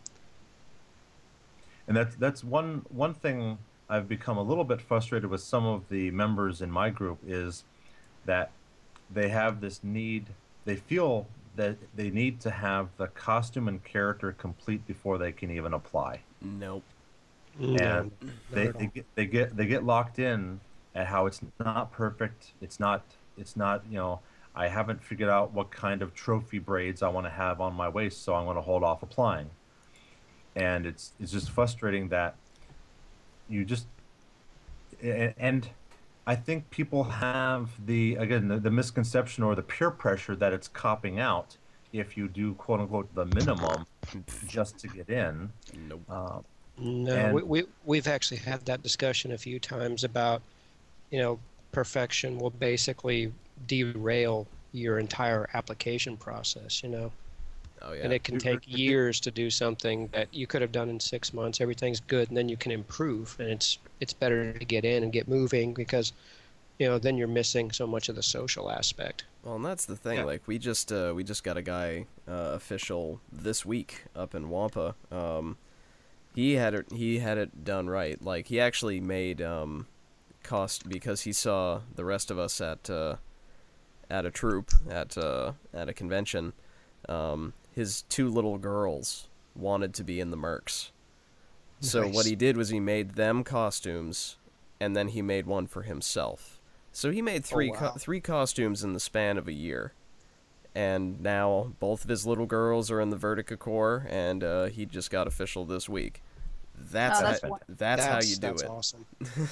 [SPEAKER 5] And that's one thing I've become a little bit frustrated with some of the members in my group is that they have this need. They feel that they need to have the costume and character complete before they can even apply.
[SPEAKER 2] Nope.
[SPEAKER 5] And they get locked in at how it's not perfect. It's not I haven't figured out what kind of trophy braids I want to have on my waist, so I'm going to hold off applying. And it's just frustrating that you just and I think people have the misconception or the peer pressure that it's copping out if you do quote unquote the minimum just to get in.
[SPEAKER 2] Nope.
[SPEAKER 3] No, we've actually had that discussion a few times about, perfection will basically derail your entire application process,
[SPEAKER 2] Oh, yeah.
[SPEAKER 3] And it can take years to do something that you could have done in 6 months. Everything's good, and then you can improve, and it's better to get in and get moving because, then you're missing so much of the social aspect.
[SPEAKER 2] Well, and that's the thing.
[SPEAKER 5] Yeah.
[SPEAKER 2] Like we just got a guy official this week up in Wampa. He had it done right. Like he actually made cost because he saw the rest of us at a troop at a convention. His 2 little girls wanted to be in the mercs. So
[SPEAKER 3] Nice.
[SPEAKER 2] what he did was he made them costumes, and then he made one for himself. So he made three costumes in the span of a year. And now both of his little girls are in the Vertica Corps, and he just got official this week. That's how you do
[SPEAKER 3] that's
[SPEAKER 2] it.
[SPEAKER 3] Awesome.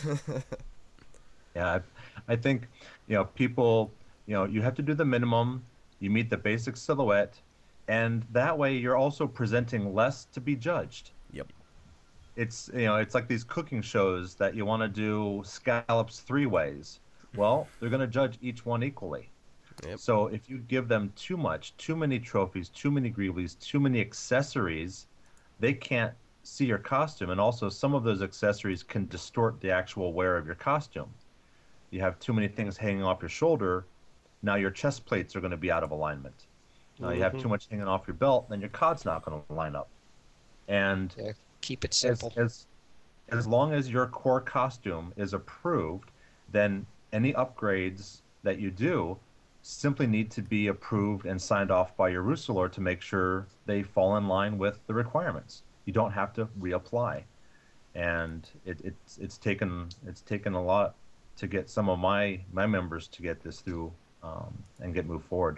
[SPEAKER 5] Yeah, I think people you have to do the minimum. You meet the basic silhouette, and that way you're also presenting less to be judged.
[SPEAKER 2] Yep.
[SPEAKER 5] It's it's like these cooking shows that you want to do scallops 3 ways. Well, they're going to judge each one equally.
[SPEAKER 2] Yep.
[SPEAKER 5] So if you give them too many trophies, too many greeblies, too many accessories, they can't see your costume. And also some of those accessories can distort the actual wear of your costume. You have too many things hanging off your shoulder, now your chest plates are going to be out of alignment. You have too much hanging off your belt, then your cod's not going to line up. And
[SPEAKER 3] Yeah, keep it simple.
[SPEAKER 5] as long as your core costume is approved, then any upgrades that you do simply need to be approved and signed off by your Rusalor to make sure they fall in line with the requirements. You don't have to reapply. And it's taken a lot to get some of my members to get this through and get moved forward.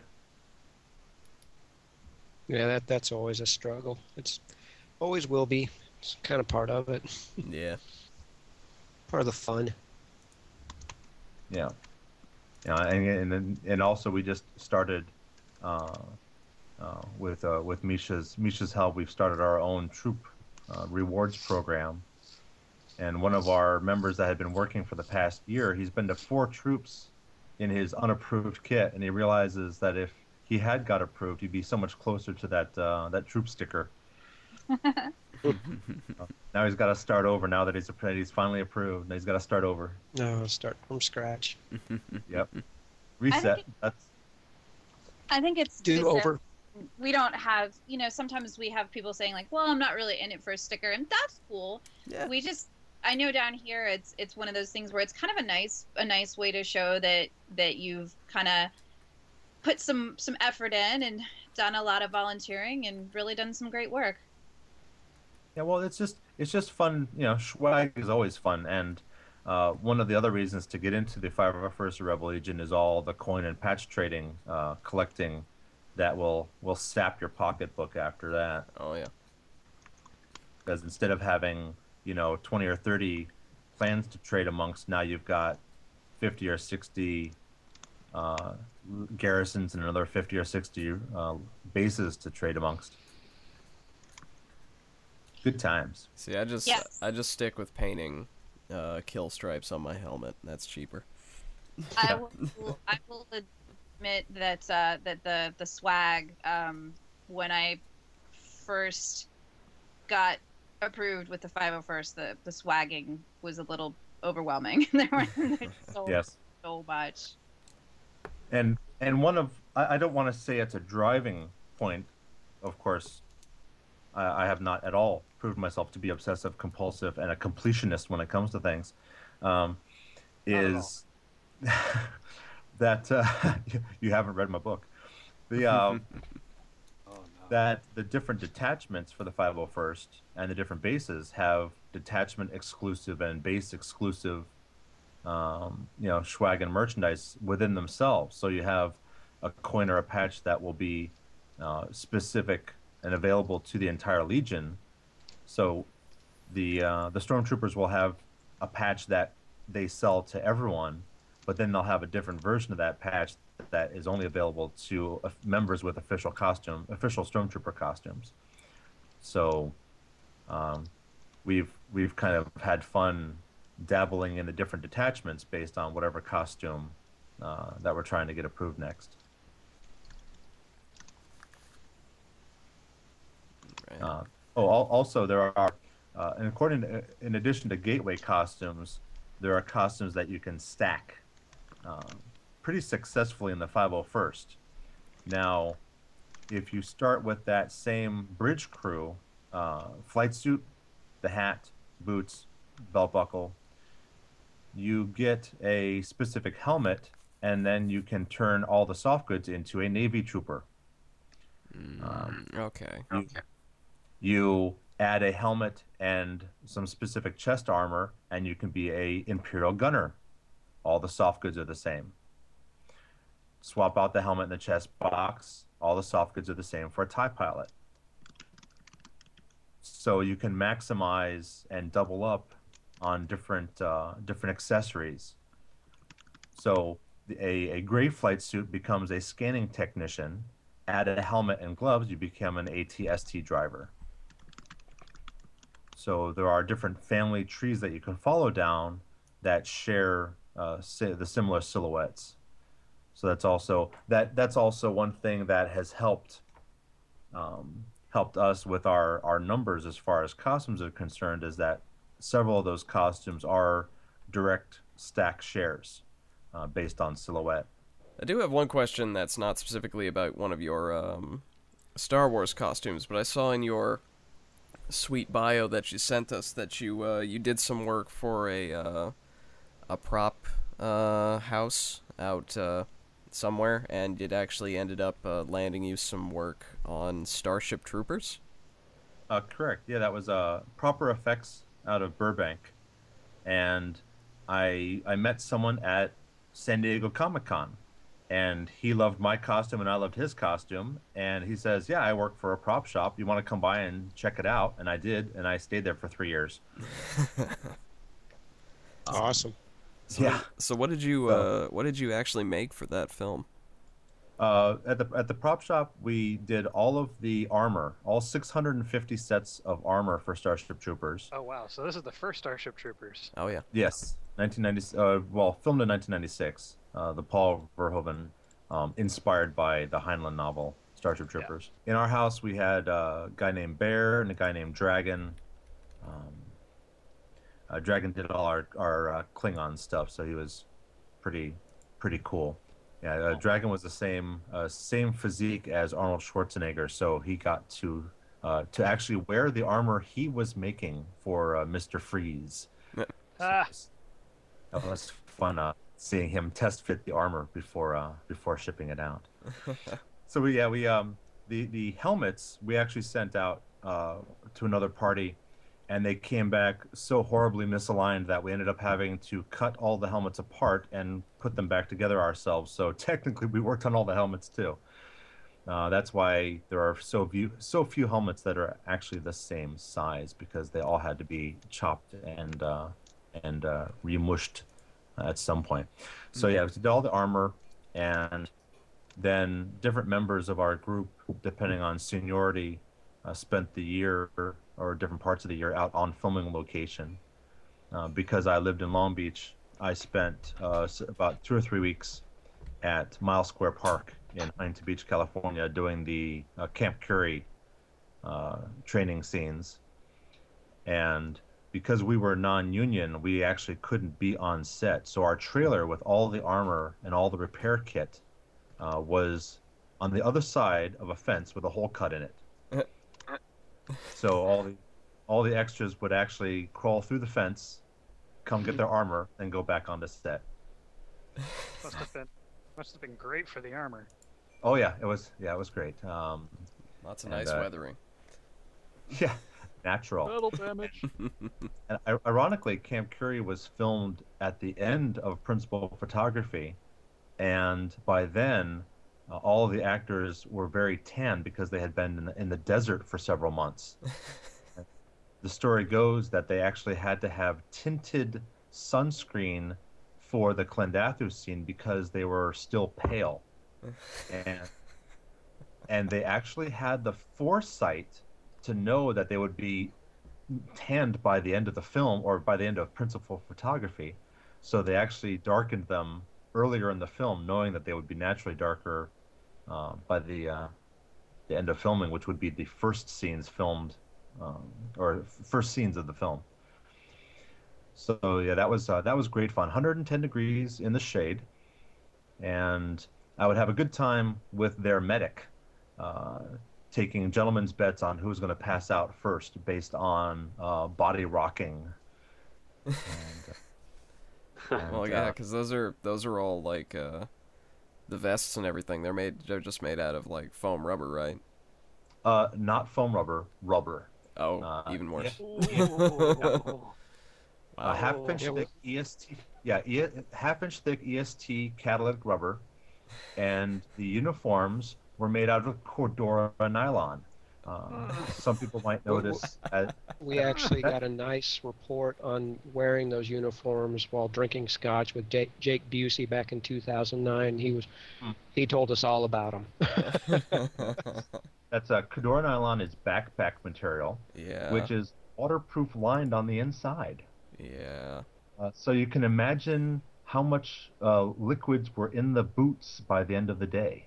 [SPEAKER 3] Yeah, that's always a struggle. It's always will be. It's kind of part of it.
[SPEAKER 2] Yeah.
[SPEAKER 3] Part of the fun.
[SPEAKER 5] Yeah. And also we just started with Misha's help. We've started our own troop rewards program. And one of our members that had been working for the past year, he's been to 4 troops in his unapproved kit, and he realizes that if he had got approved, he'd be so much closer to that troop sticker. Now he's got to start over. Now that he's finally approved, now he's got to start over.
[SPEAKER 3] No, start from scratch.
[SPEAKER 5] Yep. Reset.
[SPEAKER 4] I think it's
[SPEAKER 3] Do
[SPEAKER 4] good that
[SPEAKER 3] over.
[SPEAKER 4] we don't have, sometimes we have people saying like, well, I'm not really in it for a sticker, and that's cool.
[SPEAKER 2] Yeah.
[SPEAKER 4] I know down here it's one of those things where it's kind of a nice way to show that you've kind of put some effort in and done a lot of volunteering and really done some great work.
[SPEAKER 5] Yeah, well, it's just fun. Swag is always fun, and one of the other reasons to get into the 501st Rebel Legion is all the coin and patch trading, collecting, that will sap your pocketbook after that.
[SPEAKER 2] Oh yeah.
[SPEAKER 5] Because instead of having 20 or 30 plans to trade amongst, now you've got 50 or 60 uh, garrisons and another 50 or 60 bases to trade amongst. Good times.
[SPEAKER 2] See, I just
[SPEAKER 4] Yes.
[SPEAKER 2] I just stick with painting kill stripes on my helmet. That's cheaper.
[SPEAKER 4] I will admit that that the swag when I first got approved with the 501st, the swagging was a little overwhelming. There's
[SPEAKER 5] Yes.
[SPEAKER 4] so much.
[SPEAKER 5] And one of, I don't want to say it's a driving point, of course. I have not at all proved myself to be obsessive compulsive and a completionist when it comes to things. Is that you haven't read my book. The that the different detachments for the 501st and the different bases have detachment exclusive and base exclusive swag and merchandise within themselves. So you have a coin or a patch that will be specific and available to the entire Legion. So the Stormtroopers will have a patch that they sell to everyone, but then they'll have a different version of that patch that is only available to members with official Stormtrooper costumes. So we've kind of had fun dabbling in the different detachments based on whatever costume that we're trying to get approved next.
[SPEAKER 2] Right.
[SPEAKER 5] Also there are, in addition to gateway costumes, there are costumes that you can stack pretty successfully in the 501st. Now, if you start with that same bridge crew, flight suit, the hat, boots, belt buckle, you get a specific helmet, and then you can turn all the soft goods into a Navy trooper.
[SPEAKER 2] Okay.
[SPEAKER 5] You add a helmet and some specific chest armor, and you can be a Imperial gunner. All the soft goods are the same. Swap out the helmet and the chest box. All the soft goods are the same for a TIE pilot. So you can maximize and double up on different accessories. So a gray flight suit becomes a scanning technician. Add a helmet and gloves, you become an AT-ST driver. So there are different family trees that you can follow down that share the similar silhouettes. So that's also one thing that has helped us with our numbers as far as costumes are concerned, is that several of those costumes are direct stack shares based on silhouette.
[SPEAKER 2] I do have one question that's not specifically about one of your Star Wars costumes, but I saw in your sweet bio that you sent us that you did some work for a prop house out somewhere, and it actually ended up landing you some work on Starship Troopers.
[SPEAKER 5] Correct. Yeah, that was Proper Effects out of Burbank, and I met someone at San Diego Comic-Con, and he loved my costume and I loved his costume, and he says, "Yeah, I work for a prop shop. You want to come by and check it out?" And I did, and I stayed there for 3 years.
[SPEAKER 3] Awesome.
[SPEAKER 2] So what did you actually make for that film?
[SPEAKER 5] At the prop shop, we did all of the armor, all 650 sets of armor for Starship Troopers.
[SPEAKER 6] Oh wow! So this is the first Starship Troopers.
[SPEAKER 2] Oh yeah.
[SPEAKER 5] Yes, 1990. Filmed in 1996. The Paul Verhoeven, inspired by the Heinlein novel Starship Troopers. Yeah. In our house, we had a guy named Bear and a guy named Dragon. Dragon did all our Klingon stuff, so he was pretty cool. Yeah, Dragon was the same physique as Arnold Schwarzenegger, so he got to actually wear the armor he was making for Mr. Freeze.
[SPEAKER 6] Ah.
[SPEAKER 5] So that was fun seeing him test fit the armor before shipping it out. So we the helmets we actually sent out to another party, and they came back so horribly misaligned that we ended up having to cut all the helmets apart and put them back together ourselves. So technically, we worked on all the helmets too. That's why there are so few helmets that are actually the same size, because they all had to be chopped and remushed at some point. So yeah, we did all the armor, And then different members of our group, depending on seniority, spent the year or different parts of the year out on filming location. Because I lived in Long Beach, I spent about 2 or 3 weeks at Miles Square Park in Huntington Beach, California, doing the Camp Curry training scenes. And because we were non-union, we actually couldn't be on set. So our trailer with all the armor and all the repair kit was on the other side of a fence with a hole cut in it. So all the extras would actually crawl through the fence, come get their armor, and go back onto set.
[SPEAKER 6] Must have been great for the armor.
[SPEAKER 5] Oh yeah, it was great.
[SPEAKER 2] Lots of nice weathering.
[SPEAKER 5] Yeah, natural.
[SPEAKER 6] Metal damage.
[SPEAKER 5] And ironically, Camp Curry was filmed at the end of principal photography, and by then, all of the actors were very tan because they had been in the desert for several months. The story goes that they actually had to have tinted sunscreen for the Clendathu scene because they were still pale. And they actually had the foresight to know that they would be tanned by the end of the film or by the end of principal photography. So they actually darkened them earlier in the film, knowing that they would be naturally darker by the end of filming, which would be the first scenes filmed, or first scenes of the film. So yeah, that was great fun. 110 degrees in the shade, and I would have a good time with their medic, taking gentlemen's bets on who's going to pass out first based on body rocking.
[SPEAKER 2] Well, yeah, because those are all like the vests and everything. They're just made out of like foam rubber, right?
[SPEAKER 5] Not foam rubber, rubber.
[SPEAKER 2] Oh, even worse.
[SPEAKER 5] A half-inch thick EST, half-inch thick EST catalytic rubber, and the uniforms were made out of Cordura nylon. Some people might notice.
[SPEAKER 3] We actually got a nice report on wearing those uniforms while drinking scotch with Jake Busey back in 2009. He told us all about them.
[SPEAKER 5] That's Cordura nylon is backpack material, which is waterproof lined on the inside.
[SPEAKER 2] Yeah.
[SPEAKER 5] So you can imagine how much liquids were in the boots by the end of the day.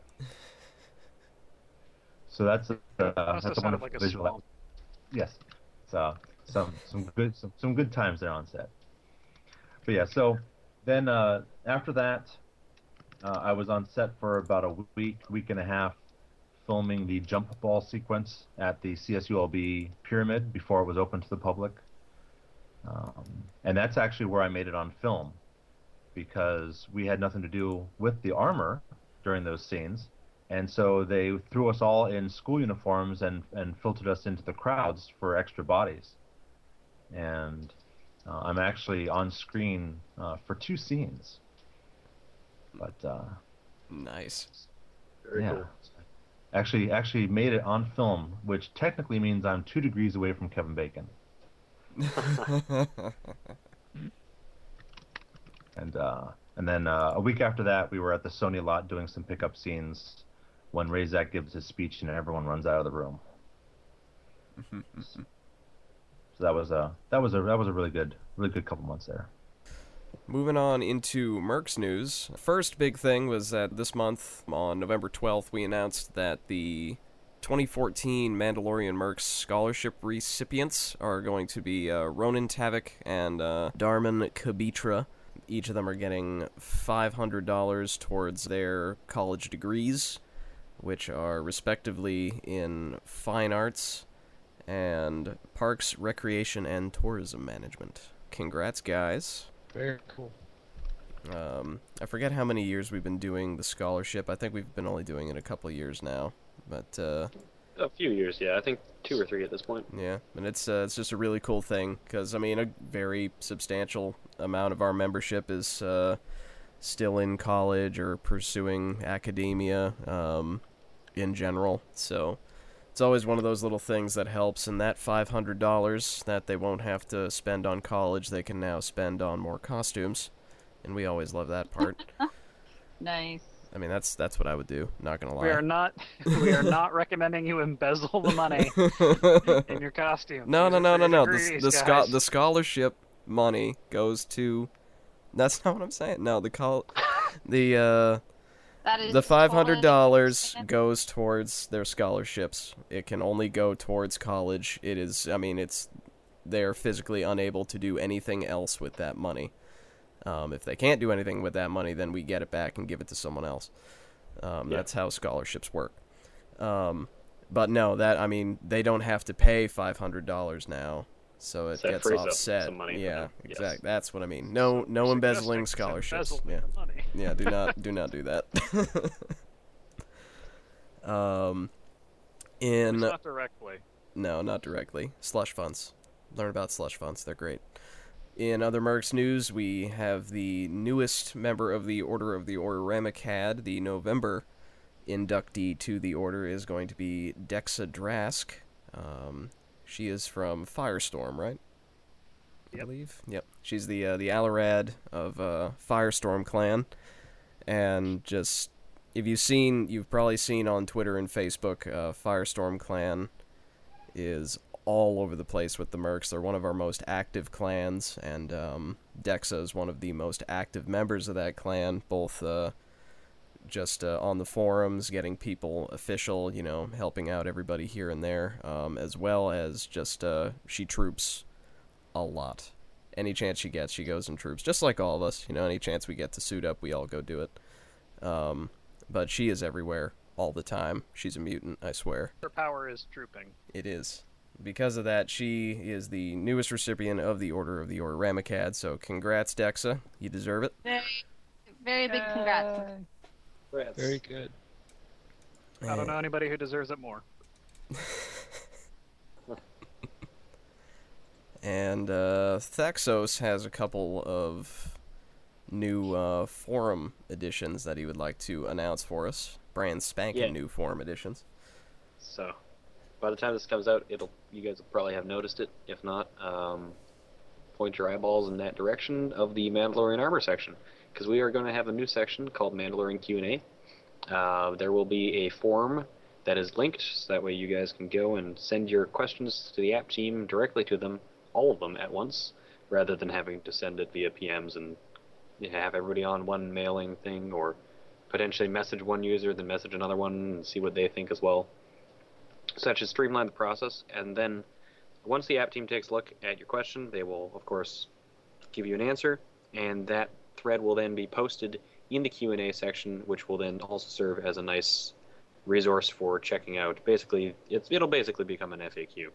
[SPEAKER 5] So that's a wonderful visual. Yes, so some good times there on set. But yeah, so then after that, I was on set for about a week and a half, filming the jump ball sequence at the CSULB Pyramid before it was open to the public. And that's actually where I made it on film, because we had nothing to do with the armor during those scenes. And so they threw us all in school uniforms and filtered us into the crowds for extra bodies. And I'm actually on screen for 2 scenes. But
[SPEAKER 2] nice.
[SPEAKER 7] Very cool.
[SPEAKER 5] Actually made it on film, which technically means I'm 2 degrees away from Kevin Bacon. And then a week after that, we were at the Sony lot doing some pickup scenes when Razak gives his speech and everyone runs out of the room. So that was a really good couple months there.
[SPEAKER 2] Moving on into Mercs news. First big thing was that this month, on November 12th, we announced that the 2014 Mandalorian Mercs scholarship recipients are going to be Ronan Tavik and Darman Kabitra. Each of them are getting $500 towards their college degrees, which are respectively in fine arts and parks, recreation, and tourism management. Congrats, guys.
[SPEAKER 3] Very cool.
[SPEAKER 2] I forget how many years we've been doing the scholarship. I think we've been only doing it a couple of years now, but
[SPEAKER 7] a few years, yeah. I think 2 or 3 at this point.
[SPEAKER 2] Yeah, and it's just a really cool thing because I mean a very substantial amount of our membership is still in college or pursuing academia in general. So it's always one of those little things that helps, and that $500 that they won't have to spend on college, they can now spend on more costumes, and we always love that part.
[SPEAKER 4] Nice.
[SPEAKER 2] I mean, that's what I would do. Not gonna lie.
[SPEAKER 6] We are not recommending you embezzle the money in your costume.
[SPEAKER 2] No.
[SPEAKER 6] These are
[SPEAKER 2] The
[SPEAKER 6] degrees, guys.
[SPEAKER 2] the scholarship money goes to. That's not what I'm saying. No, the $500 goes towards their scholarships. It can only go towards college. It is. I mean, they're physically unable to do anything else with that money. If they can't do anything with that money, then we get it back and give it to someone else. That's how scholarships work. But no, they don't have to pay $500 now, so it gets
[SPEAKER 7] frees up
[SPEAKER 2] offset.
[SPEAKER 7] some money for
[SPEAKER 2] Yeah,
[SPEAKER 7] them. Yes.
[SPEAKER 2] exactly. That's what I mean. No embezzling scholarships.
[SPEAKER 6] Embezzling the money.
[SPEAKER 2] Yeah, do not do that.
[SPEAKER 6] It's not directly.
[SPEAKER 2] No, not directly. Slush funds. Learn about slush funds. They're great. In other Mercs news, we have the newest member of the Order of the Ramachad. The November inductee to the Order is going to be Dexa Drask. She is from Firestorm, right?
[SPEAKER 6] Yep.
[SPEAKER 2] I believe. Yep. She's the Alarad of Firestorm clan. And just, if you've probably seen on Twitter and Facebook, Firestorm clan is all over the place with the Mercs. They're one of our most active clans, and Dexa is one of the most active members of that clan, both just on the forums, getting people official, helping out everybody here and there, as well as just she troops a lot. Any chance she gets, she goes and troops, just like all of us. Any chance we get to suit up, we all go do it. But she is everywhere all the time. She's a mutant, I swear.
[SPEAKER 6] Her power is trooping.
[SPEAKER 2] It is. Because of that, she is the newest recipient of the Order of the Ramachad, so congrats, Dexa. You deserve it.
[SPEAKER 4] Very, very big congrats.
[SPEAKER 7] Congrats.
[SPEAKER 3] Very good.
[SPEAKER 6] I don't know anybody who deserves it more.
[SPEAKER 2] And Thexos has a couple of new forum editions that he would like to announce for us. Brand spanking new forum editions.
[SPEAKER 7] So, by the time this comes out, you guys will probably have noticed it. If not, point your eyeballs in that direction of the Mandalorian Armor section, because we are going to have a new section called Mandalorian Q&A. There will be a forum that is linked, so that way you guys can go and send your questions to the app team directly to them, all of them at once, rather than having to send it via PMs and have everybody on one mailing thing, or potentially message one user, then message another one and see what they think as well. So that should streamline the process, and then once the app team takes a look at your question, they will, of course, give you an answer, and that thread will then be posted in the Q&A section, which will then also serve as a nice resource for checking out. Basically, it'll basically become an FAQ.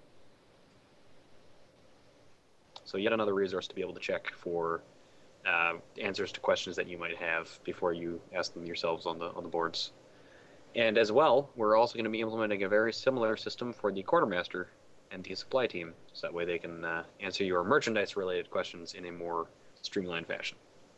[SPEAKER 7] So yet another resource to be able to check for answers to questions that you might have before you ask them yourselves on the boards. And as well, we're also going to be implementing a very similar system for the quartermaster and the supply team, so that way they can answer your merchandise-related questions in a more streamlined fashion.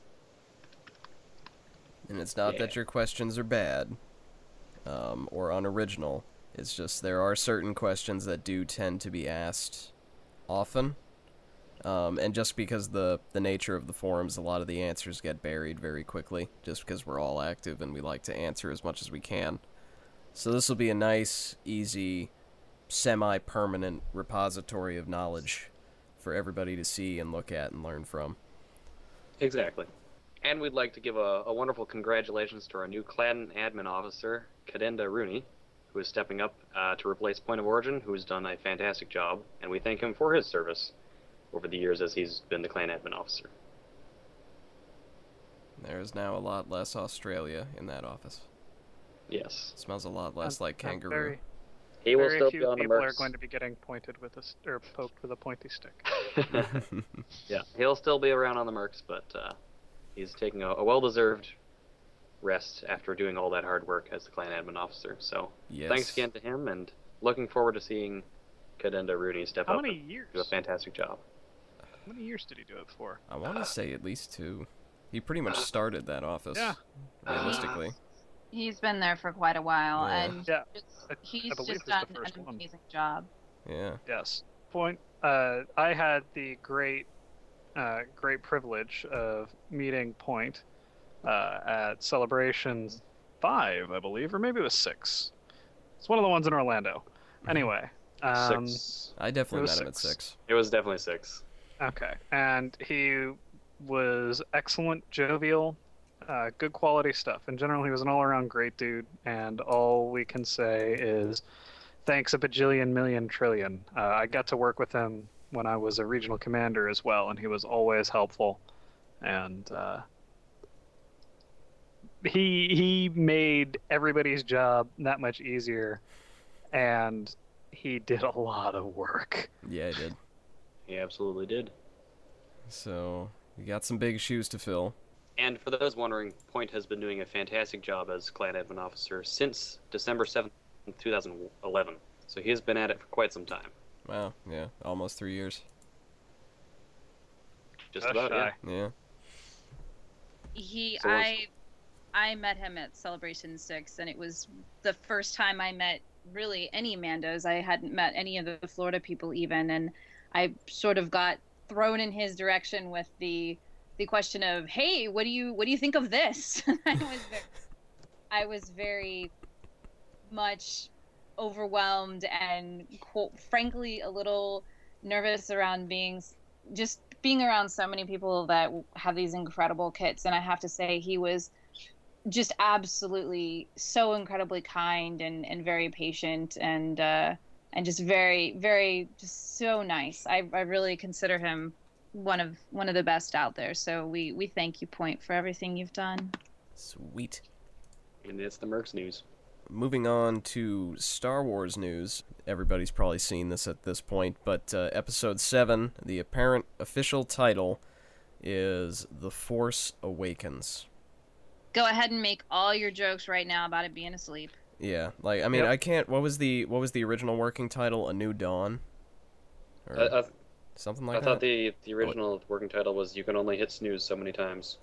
[SPEAKER 2] And it's not that your questions are bad or unoriginal. It's just there are certain questions that do tend to be asked often. And just because the nature of the forums, a lot of the answers get buried very quickly, just because we're all active and we like to answer as much as we can. So this will be a nice, easy, semi-permanent repository of knowledge for everybody to see and look at and learn from.
[SPEAKER 7] Exactly. And we'd like to give a wonderful congratulations to our new clan admin officer, Kadenda Rooney, who is stepping up to replace Point of Origin, who has done a fantastic job, and we thank him for his service over the years as he's been the clan admin officer.
[SPEAKER 2] There's now a lot less Australia in that office.
[SPEAKER 7] Yes.
[SPEAKER 2] It smells a lot less like kangaroo.
[SPEAKER 7] He will
[SPEAKER 6] Very
[SPEAKER 7] still
[SPEAKER 6] few
[SPEAKER 7] be on the
[SPEAKER 6] people
[SPEAKER 7] mercs.
[SPEAKER 6] are going to be getting pointed with or poked with a pointy stick.
[SPEAKER 7] Yeah, he'll still be around on the mercs, but he's taking a well-deserved rest after doing all that hard work as the clan admin officer. So
[SPEAKER 2] Yes.
[SPEAKER 7] thanks again to him, and looking forward to seeing Kadenda Rooney step
[SPEAKER 6] How
[SPEAKER 7] up
[SPEAKER 6] many
[SPEAKER 7] and
[SPEAKER 6] years?
[SPEAKER 7] do a fantastic job.
[SPEAKER 6] How many years did he do it for?
[SPEAKER 2] I want to say at least 2. He pretty much started that office,
[SPEAKER 6] Yeah.
[SPEAKER 2] realistically.
[SPEAKER 4] He's been there for quite a while,
[SPEAKER 2] Yeah.
[SPEAKER 4] and
[SPEAKER 6] Yeah,
[SPEAKER 4] he's
[SPEAKER 6] believe
[SPEAKER 4] just
[SPEAKER 6] he's the
[SPEAKER 4] done
[SPEAKER 6] first
[SPEAKER 4] an
[SPEAKER 6] one.
[SPEAKER 4] amazing job.
[SPEAKER 2] Yeah.
[SPEAKER 6] Yes. I had the great privilege of meeting Point at Celebrations 5, I believe, or maybe it was 6. It's one of the ones in Orlando. Anyway,
[SPEAKER 7] 6.
[SPEAKER 2] I definitely
[SPEAKER 6] It was
[SPEAKER 2] met him at
[SPEAKER 6] 6.
[SPEAKER 2] 6.
[SPEAKER 7] It was definitely 6.
[SPEAKER 6] okay, and he was excellent, jovial, good quality stuff. In general, he was an all-around great dude, and all we can say is thanks a bajillion million trillion. I got to work with him when I was a regional commander as well, and he was always helpful, and he made everybody's job that much easier, and he did a lot of work.
[SPEAKER 2] Yeah, he did.
[SPEAKER 7] He absolutely did.
[SPEAKER 2] So, you got some big shoes to fill.
[SPEAKER 7] And for those wondering, Point has been doing a fantastic job as Clan Admin Officer since December 7th, 2011. So he has been at it for quite some time.
[SPEAKER 2] Wow, yeah, almost 3 years.
[SPEAKER 7] Just about, yeah.
[SPEAKER 2] Yeah.
[SPEAKER 4] He
[SPEAKER 7] So what's-
[SPEAKER 4] I met him at Celebration 6, and it was the first time I met really any Mandos. I hadn't met any of the Florida people even, and I sort of got thrown in his direction with the question of, hey, what do you think of this? I was very much overwhelmed and frankly a little nervous around being around so many people that have these incredible kits. And I have to say, he was just absolutely so incredibly kind and very patient and just very, very, just so nice. I really consider him one of the best out there. So we thank you, Point, for everything you've done.
[SPEAKER 2] Sweet.
[SPEAKER 7] And it's the Mercs news.
[SPEAKER 2] Moving on to Star Wars news. Everybody's probably seen this at this point, but Episode 7, the apparent official title is The Force Awakens.
[SPEAKER 4] Go ahead and make all your jokes right now about it being asleep.
[SPEAKER 2] Yeah, like, I mean,
[SPEAKER 6] Yep.
[SPEAKER 2] I can't... What was the original working title? A New Dawn? Or something like
[SPEAKER 7] I
[SPEAKER 2] that?
[SPEAKER 7] thought the original working title was You Can Only Hit Snooze So Many Times.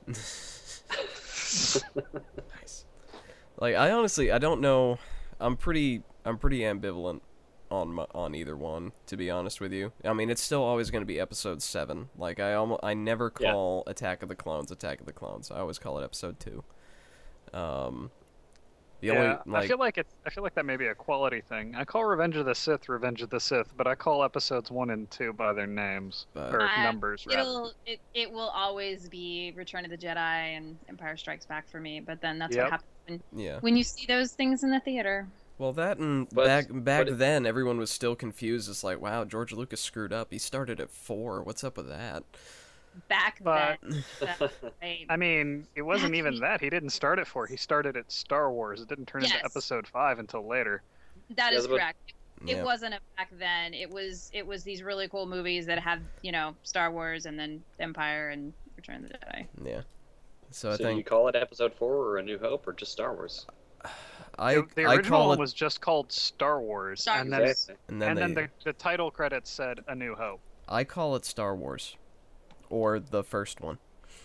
[SPEAKER 2] Nice. Like, I honestly, I don't know. I'm pretty ambivalent on either one, to be honest with you. I mean, it's still always going to be Episode 7. Like, I never call Attack of the Clones Attack of the Clones. I always call it Episode 2.
[SPEAKER 6] I feel like that may be a quality thing. I call Revenge of the Sith Revenge of the Sith, but I call episodes 1 and 2 by their names or numbers rather.
[SPEAKER 4] It will always be Return of the Jedi and Empire Strikes Back for me. But then that's
[SPEAKER 6] Yep.
[SPEAKER 4] what happens
[SPEAKER 2] Yeah.
[SPEAKER 4] when you see those things in the theater.
[SPEAKER 2] Well, that and
[SPEAKER 7] But-
[SPEAKER 2] back
[SPEAKER 7] but it-
[SPEAKER 2] then, everyone was still confused. It's like, wow, George Lucas screwed up. He started at 4. What's up with that?
[SPEAKER 4] Back
[SPEAKER 6] But-
[SPEAKER 4] then, that's right.
[SPEAKER 6] I mean, it wasn't even that. He didn't start at 4. He started at Star Wars. It didn't turn into
[SPEAKER 4] Yes.
[SPEAKER 6] Episode 5 until later.
[SPEAKER 4] That is
[SPEAKER 7] Yeah, but-
[SPEAKER 4] correct.
[SPEAKER 2] Yeah.
[SPEAKER 4] It wasn't a back then. It was these really cool movies that had, Star Wars and then Empire and Return of the Jedi.
[SPEAKER 2] Yeah. So I
[SPEAKER 7] So you
[SPEAKER 2] think
[SPEAKER 7] call it Episode 4 or A New Hope or just Star Wars?
[SPEAKER 2] I
[SPEAKER 6] The
[SPEAKER 2] I
[SPEAKER 6] original
[SPEAKER 2] call
[SPEAKER 6] one
[SPEAKER 2] it,
[SPEAKER 6] was just called Star Wars,
[SPEAKER 4] Star
[SPEAKER 6] and
[SPEAKER 4] Wars.
[SPEAKER 6] then
[SPEAKER 7] Exactly.
[SPEAKER 2] and then
[SPEAKER 6] and
[SPEAKER 2] they,
[SPEAKER 6] then the title credits said A New Hope.
[SPEAKER 2] I call it Star Wars, or the first one.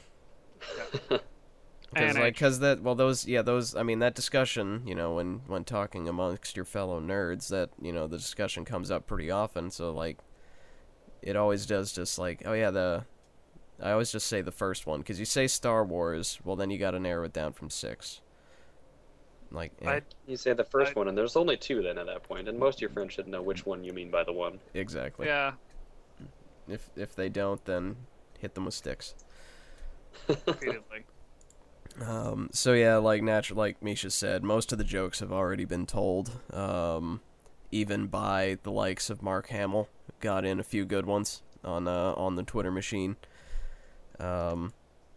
[SPEAKER 2] Because those, I mean, that discussion, when talking amongst your fellow nerds, that, the discussion comes up pretty often, so, like, it always does just, like, I always just say the first one, because you say Star Wars, well, then you gotta narrow it down from 6. Like,
[SPEAKER 7] You say the first one, and there's only 2 then at that point, and most of your friends should know which one you mean by the one.
[SPEAKER 2] exactly.
[SPEAKER 6] Yeah,
[SPEAKER 2] If they don't, then hit them with sticks.
[SPEAKER 6] repeatedly.
[SPEAKER 2] So yeah, like Misha said, most of the jokes have already been told, even by the likes of Mark Hamill. Got in a few good ones on the Twitter machine.
[SPEAKER 6] I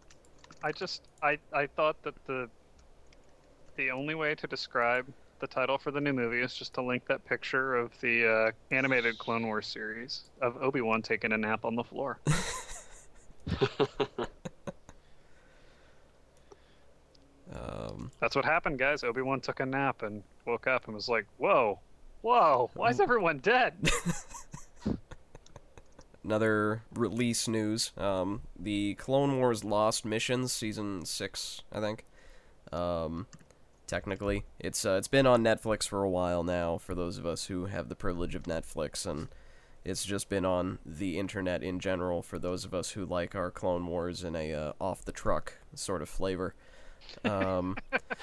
[SPEAKER 6] thought that the only way to describe the title for the new movie is just to link that picture of the animated Clone Wars series of Obi-Wan taking a nap on the floor. That's what happened, guys. Obi-Wan took a nap and woke up and was like, whoa, why is everyone dead?
[SPEAKER 2] Another release news. The Clone Wars Lost Missions Season 6, I think. Technically, it's been on Netflix for a while now. For those of us who have the privilege of Netflix, and it's just been on the internet in general. For those of us who like our Clone Wars in a off the truck sort of flavor. Um,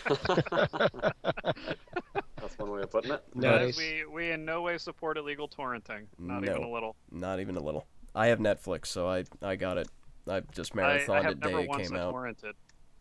[SPEAKER 7] That's one way of putting it.
[SPEAKER 3] Nice.
[SPEAKER 6] We in no way support illegal torrenting. Not even
[SPEAKER 2] No.
[SPEAKER 6] a little.
[SPEAKER 2] not even a little. I have Netflix, so I got it. I just
[SPEAKER 6] I
[SPEAKER 2] marathoned
[SPEAKER 6] have
[SPEAKER 2] it
[SPEAKER 6] never
[SPEAKER 2] day it
[SPEAKER 6] once
[SPEAKER 2] came out.
[SPEAKER 6] torrented.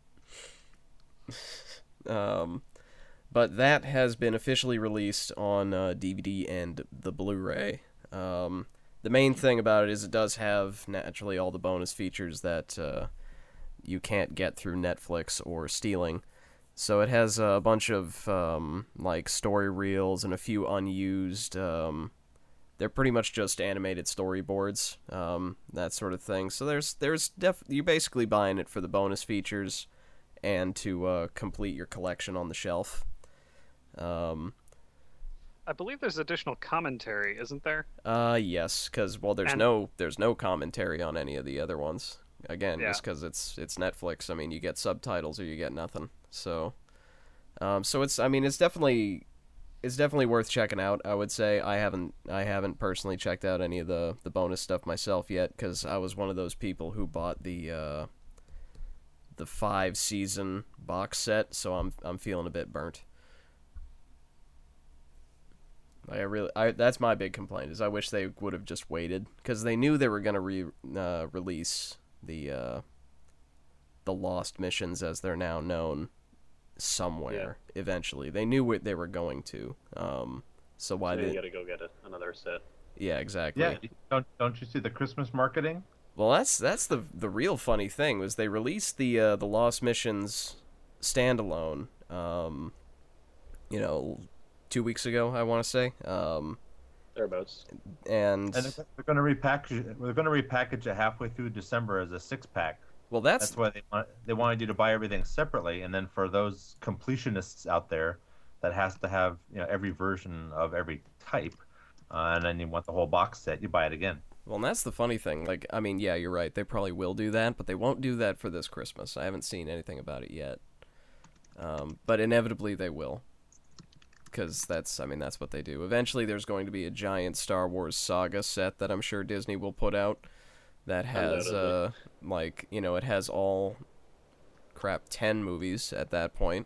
[SPEAKER 2] But that has been officially released on DVD and the Blu-ray. The main thing about it is it does have naturally all the bonus features that you can't get through Netflix or stealing. So it has a bunch of like story reels and a few unused. They're pretty much just animated storyboards, that sort of thing. So you're basically buying it for the bonus features and to complete your collection on the shelf.
[SPEAKER 6] I believe there's additional commentary, isn't there?
[SPEAKER 2] Yes, because there's no commentary on any of the other ones. Again,
[SPEAKER 6] Yeah.
[SPEAKER 2] just because it's Netflix. I mean, you get subtitles or you get nothing. So, it's definitely worth checking out. I would say I haven't personally checked out any of the bonus stuff myself yet because I was one of those people who bought the 5-season box set. So I'm feeling a bit burnt. That's my big complaint is I wish they would have just waited because they knew they were going to release the Lost missions as they're now known somewhere eventually. They knew what they were going to. So why
[SPEAKER 7] You
[SPEAKER 2] did?
[SPEAKER 7] gotta go get another set.
[SPEAKER 2] Yeah, exactly.
[SPEAKER 5] Yeah, don't you see the Christmas marketing?
[SPEAKER 2] Well, that's the real funny thing was they released the Lost missions standalone. 2 weeks ago, I want to say.
[SPEAKER 7] Thereabouts.
[SPEAKER 2] And
[SPEAKER 5] they're going to repackage it. They're going to repackage it halfway through December as a 6-pack.
[SPEAKER 2] well,
[SPEAKER 5] That's why they wanted you to buy everything separately, and then for those completionists out there, that has to have every version of every type, and then you want the whole box set, you buy it again.
[SPEAKER 2] Well, and that's the funny thing. Like, I mean, yeah, you're right. They probably will do that, but they won't do that for this Christmas. I haven't seen anything about it yet. But inevitably they will. Because that's what they do. Eventually there's going to be a giant Star Wars saga set that I'm sure Disney will put out that has, it has all, 10 movies at that point.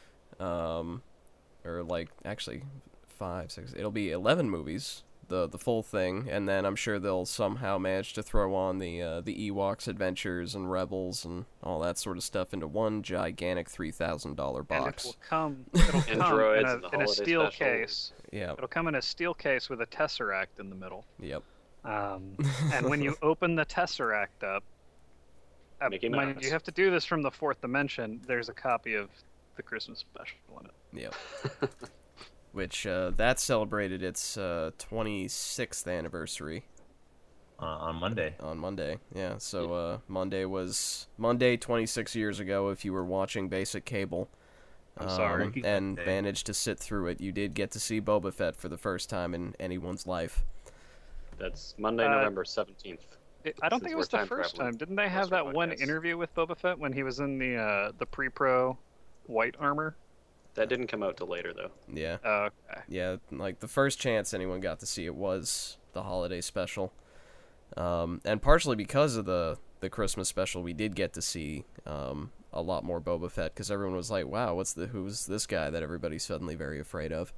[SPEAKER 2] Actually, 5, 6, it'll be 11 movies, the full thing, and then I'm sure they'll somehow manage to throw on the Ewoks Adventures and Rebels and all that sort of stuff into one gigantic $3,000 box.
[SPEAKER 6] And it'll come
[SPEAKER 7] Androids and the
[SPEAKER 6] in a
[SPEAKER 7] holiday
[SPEAKER 6] steel
[SPEAKER 7] special.
[SPEAKER 6] case.
[SPEAKER 2] Yeah.
[SPEAKER 6] It'll come in a steel case with a Tesseract in the middle.
[SPEAKER 2] Yep.
[SPEAKER 6] And when you open the Tesseract up,
[SPEAKER 7] Mickey
[SPEAKER 6] mind
[SPEAKER 7] Mouse.
[SPEAKER 6] you have to do this from the fourth dimension. There's a copy of the Christmas special in it.
[SPEAKER 2] Yep. Which that celebrated its 26th anniversary
[SPEAKER 5] On Monday.
[SPEAKER 2] on Monday. Yeah, so Monday 26 years ago. If you were watching basic cable,
[SPEAKER 6] I'm sorry.
[SPEAKER 2] and
[SPEAKER 5] Day.
[SPEAKER 2] managed to sit through it, you did get to see Boba Fett for the first time in anyone's life.
[SPEAKER 7] That's Monday, November 17th.
[SPEAKER 6] I don't
[SPEAKER 7] Since
[SPEAKER 6] think it
[SPEAKER 7] we're
[SPEAKER 6] was the
[SPEAKER 7] time
[SPEAKER 6] first
[SPEAKER 7] traveling.
[SPEAKER 6] time. Didn't they have
[SPEAKER 7] That's our
[SPEAKER 6] that one
[SPEAKER 7] podcast.
[SPEAKER 6] interview with Boba Fett when he was in the pre-pro white armor?
[SPEAKER 7] That didn't come out till later, though.
[SPEAKER 2] Yeah.
[SPEAKER 6] Okay.
[SPEAKER 2] Yeah, like the first chance anyone got to see it was the holiday special. And partially because of the Christmas special, we did get to see a lot more Boba Fett because everyone was like, "Wow, who's this guy that everybody's suddenly very afraid of?"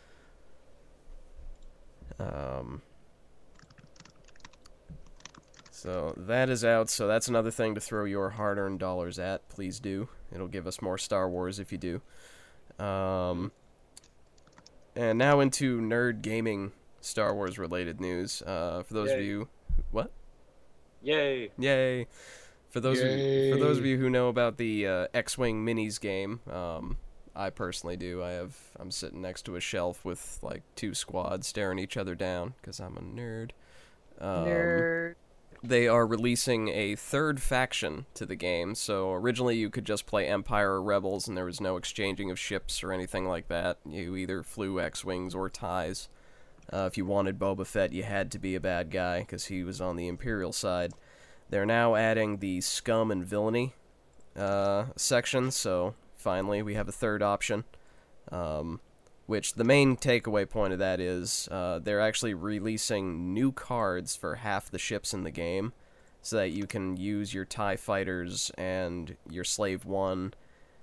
[SPEAKER 2] So that is out. So that's another thing to throw your hard-earned dollars at. Please do. It'll give us more Star Wars if you do. And now into nerd gaming Star Wars related news. For those of
[SPEAKER 7] Yay.
[SPEAKER 2] you, what?
[SPEAKER 7] Yay!
[SPEAKER 2] Yay! For those of you who know about the X-wing minis game, I personally do. I'm sitting next to a shelf with like 2 squads staring each other down because I'm a nerd.
[SPEAKER 6] Nerd.
[SPEAKER 2] They are releasing a third faction to the game. So originally you could just play Empire or Rebels and there was no exchanging of ships or anything like that. You either flew X-wings or TIEs. If you wanted Boba Fett, you had to be a bad guy because he was on the Imperial side. They're now adding the Scum and Villainy section, so finally we have a third option. Which the main takeaway point of that is they're actually releasing new cards for half the ships in the game so that you can use your TIE fighters and your Slave 1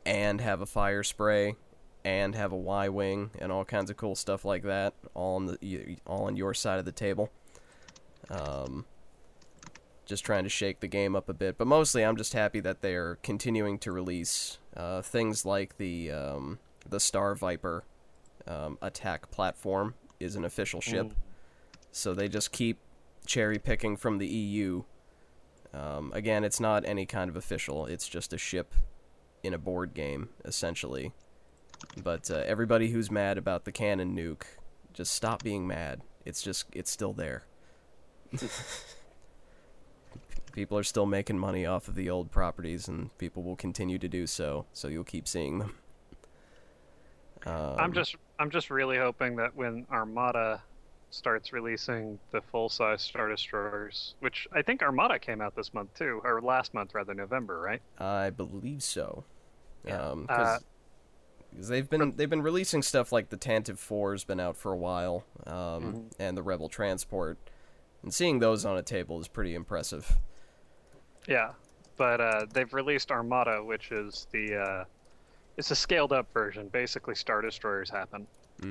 [SPEAKER 2] and have a fire spray and have a Y-wing and all kinds of cool stuff like that, all on your side of the table. Just trying to shake the game up a bit, but mostly I'm just happy that they're continuing to release things like the Star Viper attack platform is an official ship, so they just keep cherry picking from the EU. Again, it's not any kind of official; it's just a ship in a board game, essentially. But everybody who's mad about the cannon nuke, just stop being mad. It's still there. People are still making money off of the old properties, and people will continue to do so. So you'll keep seeing them.
[SPEAKER 6] I'm just really hoping that when Armada starts releasing the full-size Star Destroyers, which I think Armada came out this month too, or last month rather, November, right?
[SPEAKER 2] I believe so.
[SPEAKER 6] Yeah.
[SPEAKER 2] Because they've been releasing stuff like the Tantive 4's been out for a while, and the Rebel Transport, and seeing those on a table is pretty impressive.
[SPEAKER 6] Yeah, but they've released Armada, which is it's a scaled-up version. Basically, Star Destroyers happen.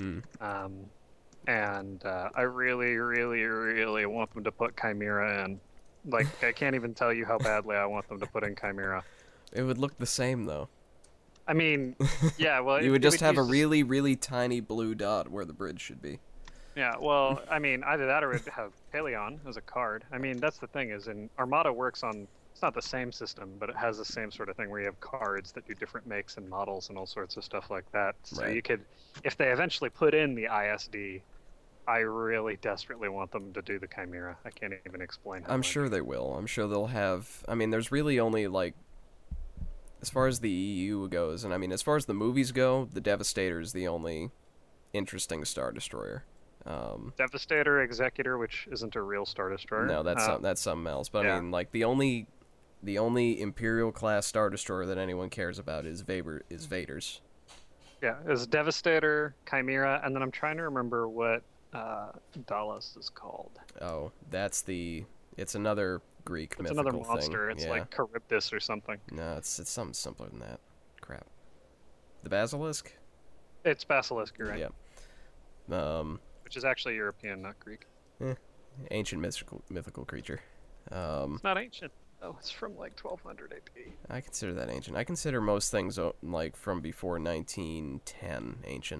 [SPEAKER 6] And I really, really, really want them to put Chimera in. Like, I can't even tell you how badly I want them to put in Chimera.
[SPEAKER 2] It would look the same, though.
[SPEAKER 6] I mean, yeah, well...
[SPEAKER 2] You would just have a really, really tiny blue dot where the bridge should be.
[SPEAKER 6] Yeah, well, I mean, either that or it would have Paleon as a card. I mean, that's the thing, is in Armada works on... It's not the same system, but it has the same sort of thing where you have cards that do different makes and models and all sorts of stuff like that. So
[SPEAKER 2] Right.
[SPEAKER 6] you could... If they eventually put in the ISD... I really desperately want them to do the Chimera. I can't even explain how
[SPEAKER 2] I'm
[SPEAKER 6] much.
[SPEAKER 2] sure they will. I'm sure they'll have... I mean, there's really only, like... As far as the EU goes, and I mean, as far as the movies go, the Devastator is the only interesting Star Destroyer.
[SPEAKER 6] Devastator, Executor, which isn't a real Star Destroyer.
[SPEAKER 2] No, that's something else. But
[SPEAKER 6] yeah.
[SPEAKER 2] I mean, like, the only Imperial-class Star Destroyer that anyone cares about is Vader's.
[SPEAKER 6] Yeah, it's Devastator, Chimera, and then I'm trying to remember what Dallas is called.
[SPEAKER 2] Oh, it's another Greek
[SPEAKER 6] It's
[SPEAKER 2] mythical
[SPEAKER 6] another monster.
[SPEAKER 2] thing.
[SPEAKER 6] It's
[SPEAKER 2] Yeah.
[SPEAKER 6] like Charybdis or something.
[SPEAKER 2] No, it's something simpler than that. Crap. The Basilisk?
[SPEAKER 6] It's Basilisk, you're right.
[SPEAKER 2] Yeah.
[SPEAKER 6] Which is actually European, not Greek.
[SPEAKER 2] Ancient mythical creature.
[SPEAKER 6] It's not ancient. Oh, it's from like 1200 AD.
[SPEAKER 2] I consider that ancient. I consider most things like from before 1910 ancient.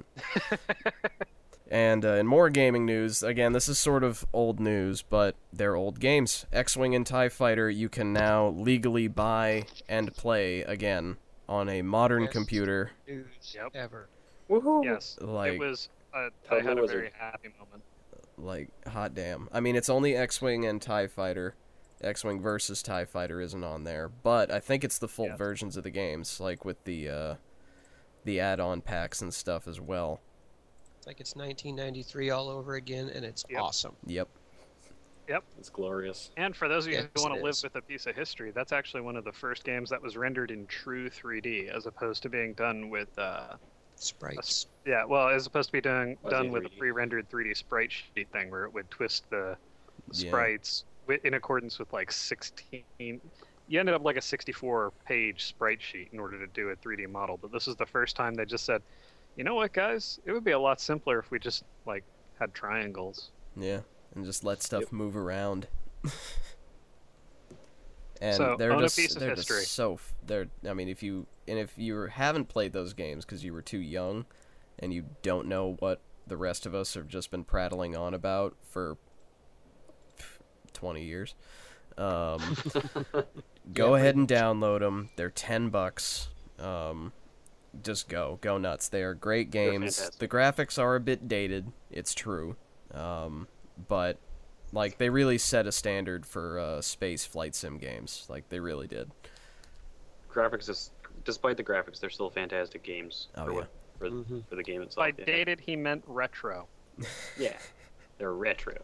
[SPEAKER 2] And in more gaming news, again, this is sort of old news, but they're old games. X-Wing and TIE Fighter you can now legally buy and play again on a modern
[SPEAKER 3] Best
[SPEAKER 2] computer.
[SPEAKER 3] News
[SPEAKER 6] Yep.
[SPEAKER 3] ever.
[SPEAKER 7] Woohoo!
[SPEAKER 6] Yes,
[SPEAKER 2] Like,
[SPEAKER 6] it was. I
[SPEAKER 7] Tell
[SPEAKER 6] had
[SPEAKER 7] the
[SPEAKER 6] a
[SPEAKER 7] wizard.
[SPEAKER 6] very happy moment.
[SPEAKER 2] like, hot damn. I mean, it's only X-Wing and TIE Fighter. X-Wing versus TIE Fighter isn't on there, but I think it's the full
[SPEAKER 6] Yeah.
[SPEAKER 2] versions of the games, like with the add-on packs and stuff as well.
[SPEAKER 3] It's like it's 1993 all over again, and it's
[SPEAKER 6] Yep.
[SPEAKER 3] awesome.
[SPEAKER 2] Yep.
[SPEAKER 7] It's glorious.
[SPEAKER 6] And for those of you
[SPEAKER 3] Yes,
[SPEAKER 6] who want
[SPEAKER 3] it
[SPEAKER 6] to live
[SPEAKER 3] is.
[SPEAKER 6] with a piece of history, that's actually one of the first games that was rendered in true 3D, as opposed to being done with,
[SPEAKER 3] Sprites.
[SPEAKER 6] yeah, well, as opposed to be done
[SPEAKER 7] Fuzzy
[SPEAKER 6] with a
[SPEAKER 7] 3D.
[SPEAKER 6] pre-rendered 3D sprite sheet thing, where it would twist the
[SPEAKER 2] Yeah.
[SPEAKER 6] sprites in accordance with like 16. You ended up like a 64-page sprite sheet in order to do a 3D model. But this is the first time they just said, you know what, guys? It would be a lot simpler if we just like had triangles.
[SPEAKER 2] Yeah, and just let stuff move around. And
[SPEAKER 6] So,
[SPEAKER 2] they're
[SPEAKER 6] own a
[SPEAKER 2] just
[SPEAKER 6] piece of
[SPEAKER 2] they're
[SPEAKER 6] history.
[SPEAKER 2] just so they're. I mean, if you haven't played those games because you were too young, and you don't know what the rest of us have just been prattling on about for 20 years, go ahead and download them. They're $10. Just go nuts. They are great games.
[SPEAKER 7] fantastic.
[SPEAKER 2] The graphics are a bit dated. It's true, but like they really set a standard for space flight sim games. Like they really did.
[SPEAKER 7] Graphics, despite the graphics, they're still fantastic games.
[SPEAKER 2] Oh,
[SPEAKER 7] for,
[SPEAKER 2] yeah.
[SPEAKER 7] for the game itself.
[SPEAKER 6] By dated, he meant retro.
[SPEAKER 7] Yeah, they're retro.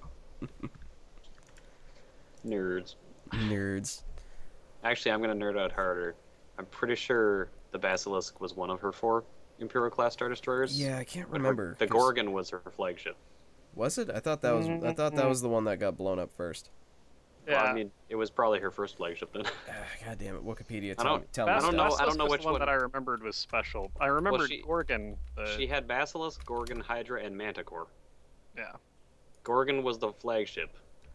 [SPEAKER 7] Nerds.
[SPEAKER 2] Nerds.
[SPEAKER 7] Actually, I'm gonna nerd out harder. I'm pretty sure the Basilisk was one of her 4 Imperial class Star Destroyers.
[SPEAKER 2] Yeah, I can't
[SPEAKER 7] but
[SPEAKER 2] remember.
[SPEAKER 7] The
[SPEAKER 2] 'cause-
[SPEAKER 7] Gorgon was her flagship.
[SPEAKER 2] Was it? I thought that was the one that got blown up first.
[SPEAKER 6] Yeah.
[SPEAKER 7] Well, I mean, it was probably her first flagship then.
[SPEAKER 2] God damn it, Wikipedia.
[SPEAKER 7] I don't-
[SPEAKER 2] Tell me.
[SPEAKER 7] I don't know.
[SPEAKER 2] stuff.
[SPEAKER 7] I don't know
[SPEAKER 6] Basilisk was
[SPEAKER 7] which
[SPEAKER 6] the one
[SPEAKER 7] one.
[SPEAKER 6] that I remembered was special. I remembered
[SPEAKER 7] she-
[SPEAKER 6] Gorgon. But,
[SPEAKER 7] She had Basilisk, Gorgon, Hydra, and Manticore.
[SPEAKER 6] yeah.
[SPEAKER 7] Gorgon was the flagship.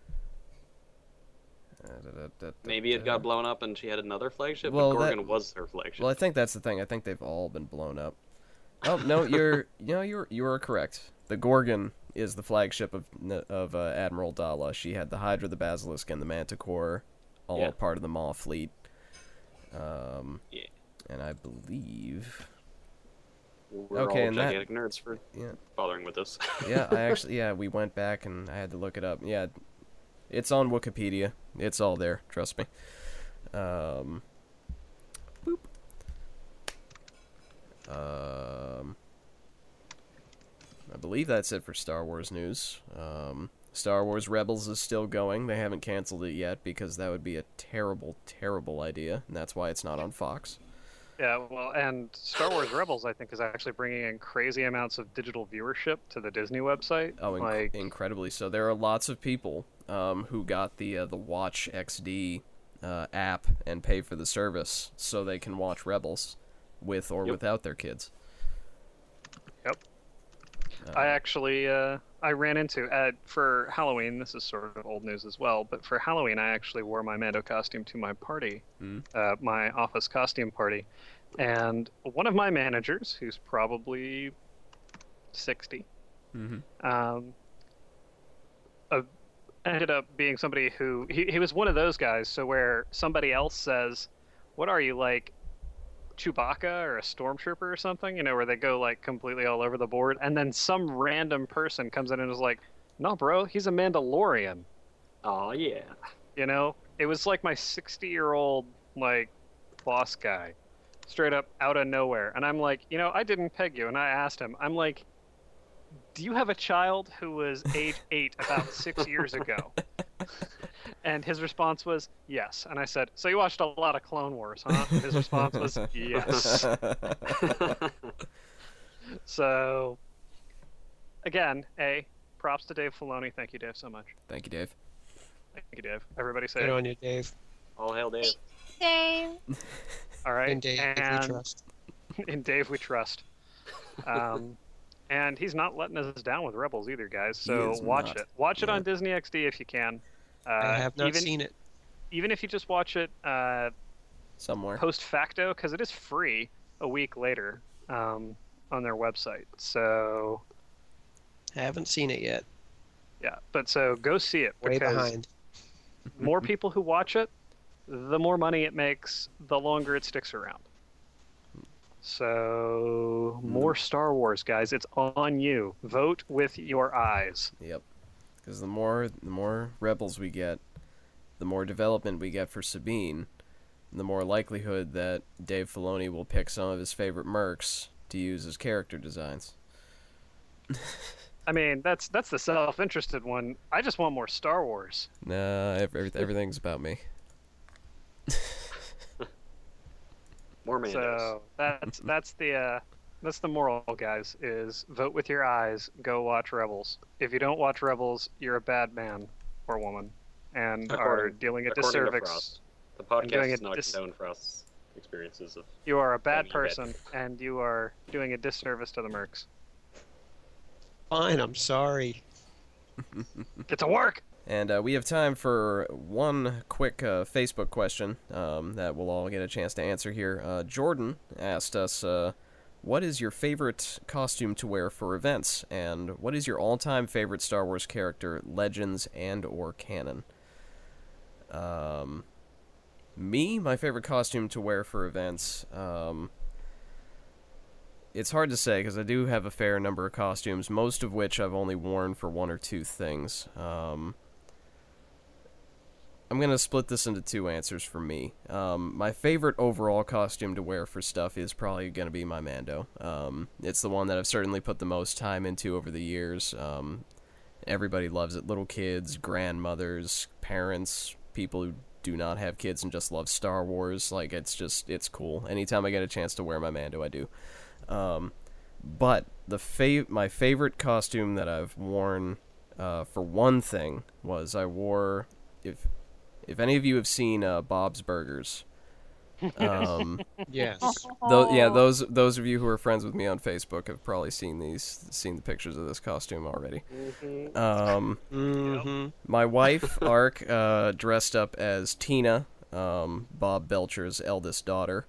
[SPEAKER 7] Maybe it got blown up and she had another flagship,
[SPEAKER 2] Well,
[SPEAKER 7] but
[SPEAKER 2] that-
[SPEAKER 7] Gorgon was her flagship.
[SPEAKER 2] Well, I think that's the thing. I think they've all been blown up. Oh no, you are correct. The Gorgon is the flagship of Admiral Dala. She had the Hydra, the Basilisk, and the Manticore, all
[SPEAKER 7] Yeah.
[SPEAKER 2] part of the Maw fleet.
[SPEAKER 7] Yeah.
[SPEAKER 2] And I believe.
[SPEAKER 7] We're
[SPEAKER 2] Okay,
[SPEAKER 7] all
[SPEAKER 2] and that-
[SPEAKER 7] gigantic nerds for
[SPEAKER 2] Yeah.
[SPEAKER 7] bothering with this.
[SPEAKER 2] Yeah, we went back and I had to look it up. Yeah, it's on Wikipedia. It's all there. Trust me. Boop. I believe that's it for Star Wars news. Star Wars Rebels is still going. They haven't canceled it yet because that would be a terrible, terrible idea, and that's why it's not on Fox.
[SPEAKER 6] Yeah, well, and Star Wars Rebels, I think, is actually bringing in crazy amounts of digital viewership to the Disney website.
[SPEAKER 2] Oh,
[SPEAKER 6] like,
[SPEAKER 2] incredibly so. There are lots of people who got the Watch XD app and pay for the service so they can watch Rebels with or without their kids.
[SPEAKER 6] Yep. I actually, I ran into, for Halloween, this is sort of old news as well, but for Halloween I actually wore my Mando costume to my party, my office costume party, and one of my managers, who's probably 60, ended up being somebody who, he was one of those guys, so where somebody else says, what are you, like, Chewbacca or a stormtrooper or something, where they go like completely all over the board, and then some random person comes in and is like, no bro, he's a Mandalorian.
[SPEAKER 7] Oh yeah.
[SPEAKER 6] It was like my 60-year-old like boss guy, straight up out of nowhere, and I'm like, I didn't peg you, and I asked him, I'm like, do you have a child who was age 8 about 6 years ago? And his response was, yes. And I said, so you watched a lot of Clone Wars, huh? And his response was, yes. So, again, props to Dave Filoni. Thank you, Dave, so much.
[SPEAKER 2] Thank you, Dave.
[SPEAKER 6] Thank you, Dave. Everybody say
[SPEAKER 3] Good
[SPEAKER 6] it.
[SPEAKER 3] on you, Dave.
[SPEAKER 7] All hail Dave.
[SPEAKER 4] Dave.
[SPEAKER 6] All right.
[SPEAKER 3] And Dave,
[SPEAKER 6] and
[SPEAKER 3] we trust.
[SPEAKER 6] in Dave we trust. And he's not letting us down with Rebels either, guys. So
[SPEAKER 2] is
[SPEAKER 6] watch
[SPEAKER 2] not.
[SPEAKER 6] it. Watch it on Disney XD if you can.
[SPEAKER 3] I have not seen it.
[SPEAKER 6] Even if you just watch it
[SPEAKER 2] Somewhere.
[SPEAKER 6] post facto, because it is free a week later on their website. So
[SPEAKER 3] Haven't seen it yet.
[SPEAKER 6] yeah, but so go see it
[SPEAKER 3] Way
[SPEAKER 6] because
[SPEAKER 3] behind.
[SPEAKER 6] more people who watch it, the more money it makes, the longer it sticks around. So more Star Wars, guys. It's on you. Vote with your eyes.
[SPEAKER 2] Yep. Because the more Rebels we get, the more development we get for Sabine, the more likelihood that Dave Filoni will pick some of his favorite mercs to use as character designs.
[SPEAKER 6] I mean, that's the self-interested one. I just want more Star Wars.
[SPEAKER 2] Nah, everything's about me.
[SPEAKER 7] More Mandos.
[SPEAKER 6] So that's the moral, guys. Is vote with your eyes. Go watch Rebels. If you don't watch Rebels, you're a bad man or woman, and are dealing a
[SPEAKER 7] according to
[SPEAKER 6] disservice.
[SPEAKER 7] Frost. The
[SPEAKER 6] doing
[SPEAKER 7] podcast
[SPEAKER 6] a
[SPEAKER 7] does not condone Frost's experiences of.
[SPEAKER 6] You are a bad
[SPEAKER 7] you
[SPEAKER 6] person, and you are doing a disservice to the mercs.
[SPEAKER 3] Fine, I'm sorry.
[SPEAKER 6] Get to work.
[SPEAKER 2] And we have time for one quick Facebook question that we'll all get a chance to answer here. Jordan asked us, what is your favorite costume to wear for events? And what is your all-time favorite Star Wars character, Legends and or canon? My favorite costume to wear for events... it's hard to say, because I do have a fair number of costumes, most of which I've only worn for one or two things. I'm going to split this into two answers for me. My favorite overall costume to wear for stuff is probably going to be my Mando. It's the one that I've certainly put the most time into over the years. Everybody loves it. Little kids, grandmothers, parents, people who do not have kids and just love Star Wars. Like, it's cool. Anytime I get a chance to wear my Mando, I do. But my favorite costume that I've worn for one thing was I wore, if any of you have seen Bob's Burgers,
[SPEAKER 3] Yes.
[SPEAKER 2] those of you who are friends with me on Facebook have probably seen the pictures of this costume already. My wife, Ark, dressed up as Tina, Bob Belcher's eldest daughter.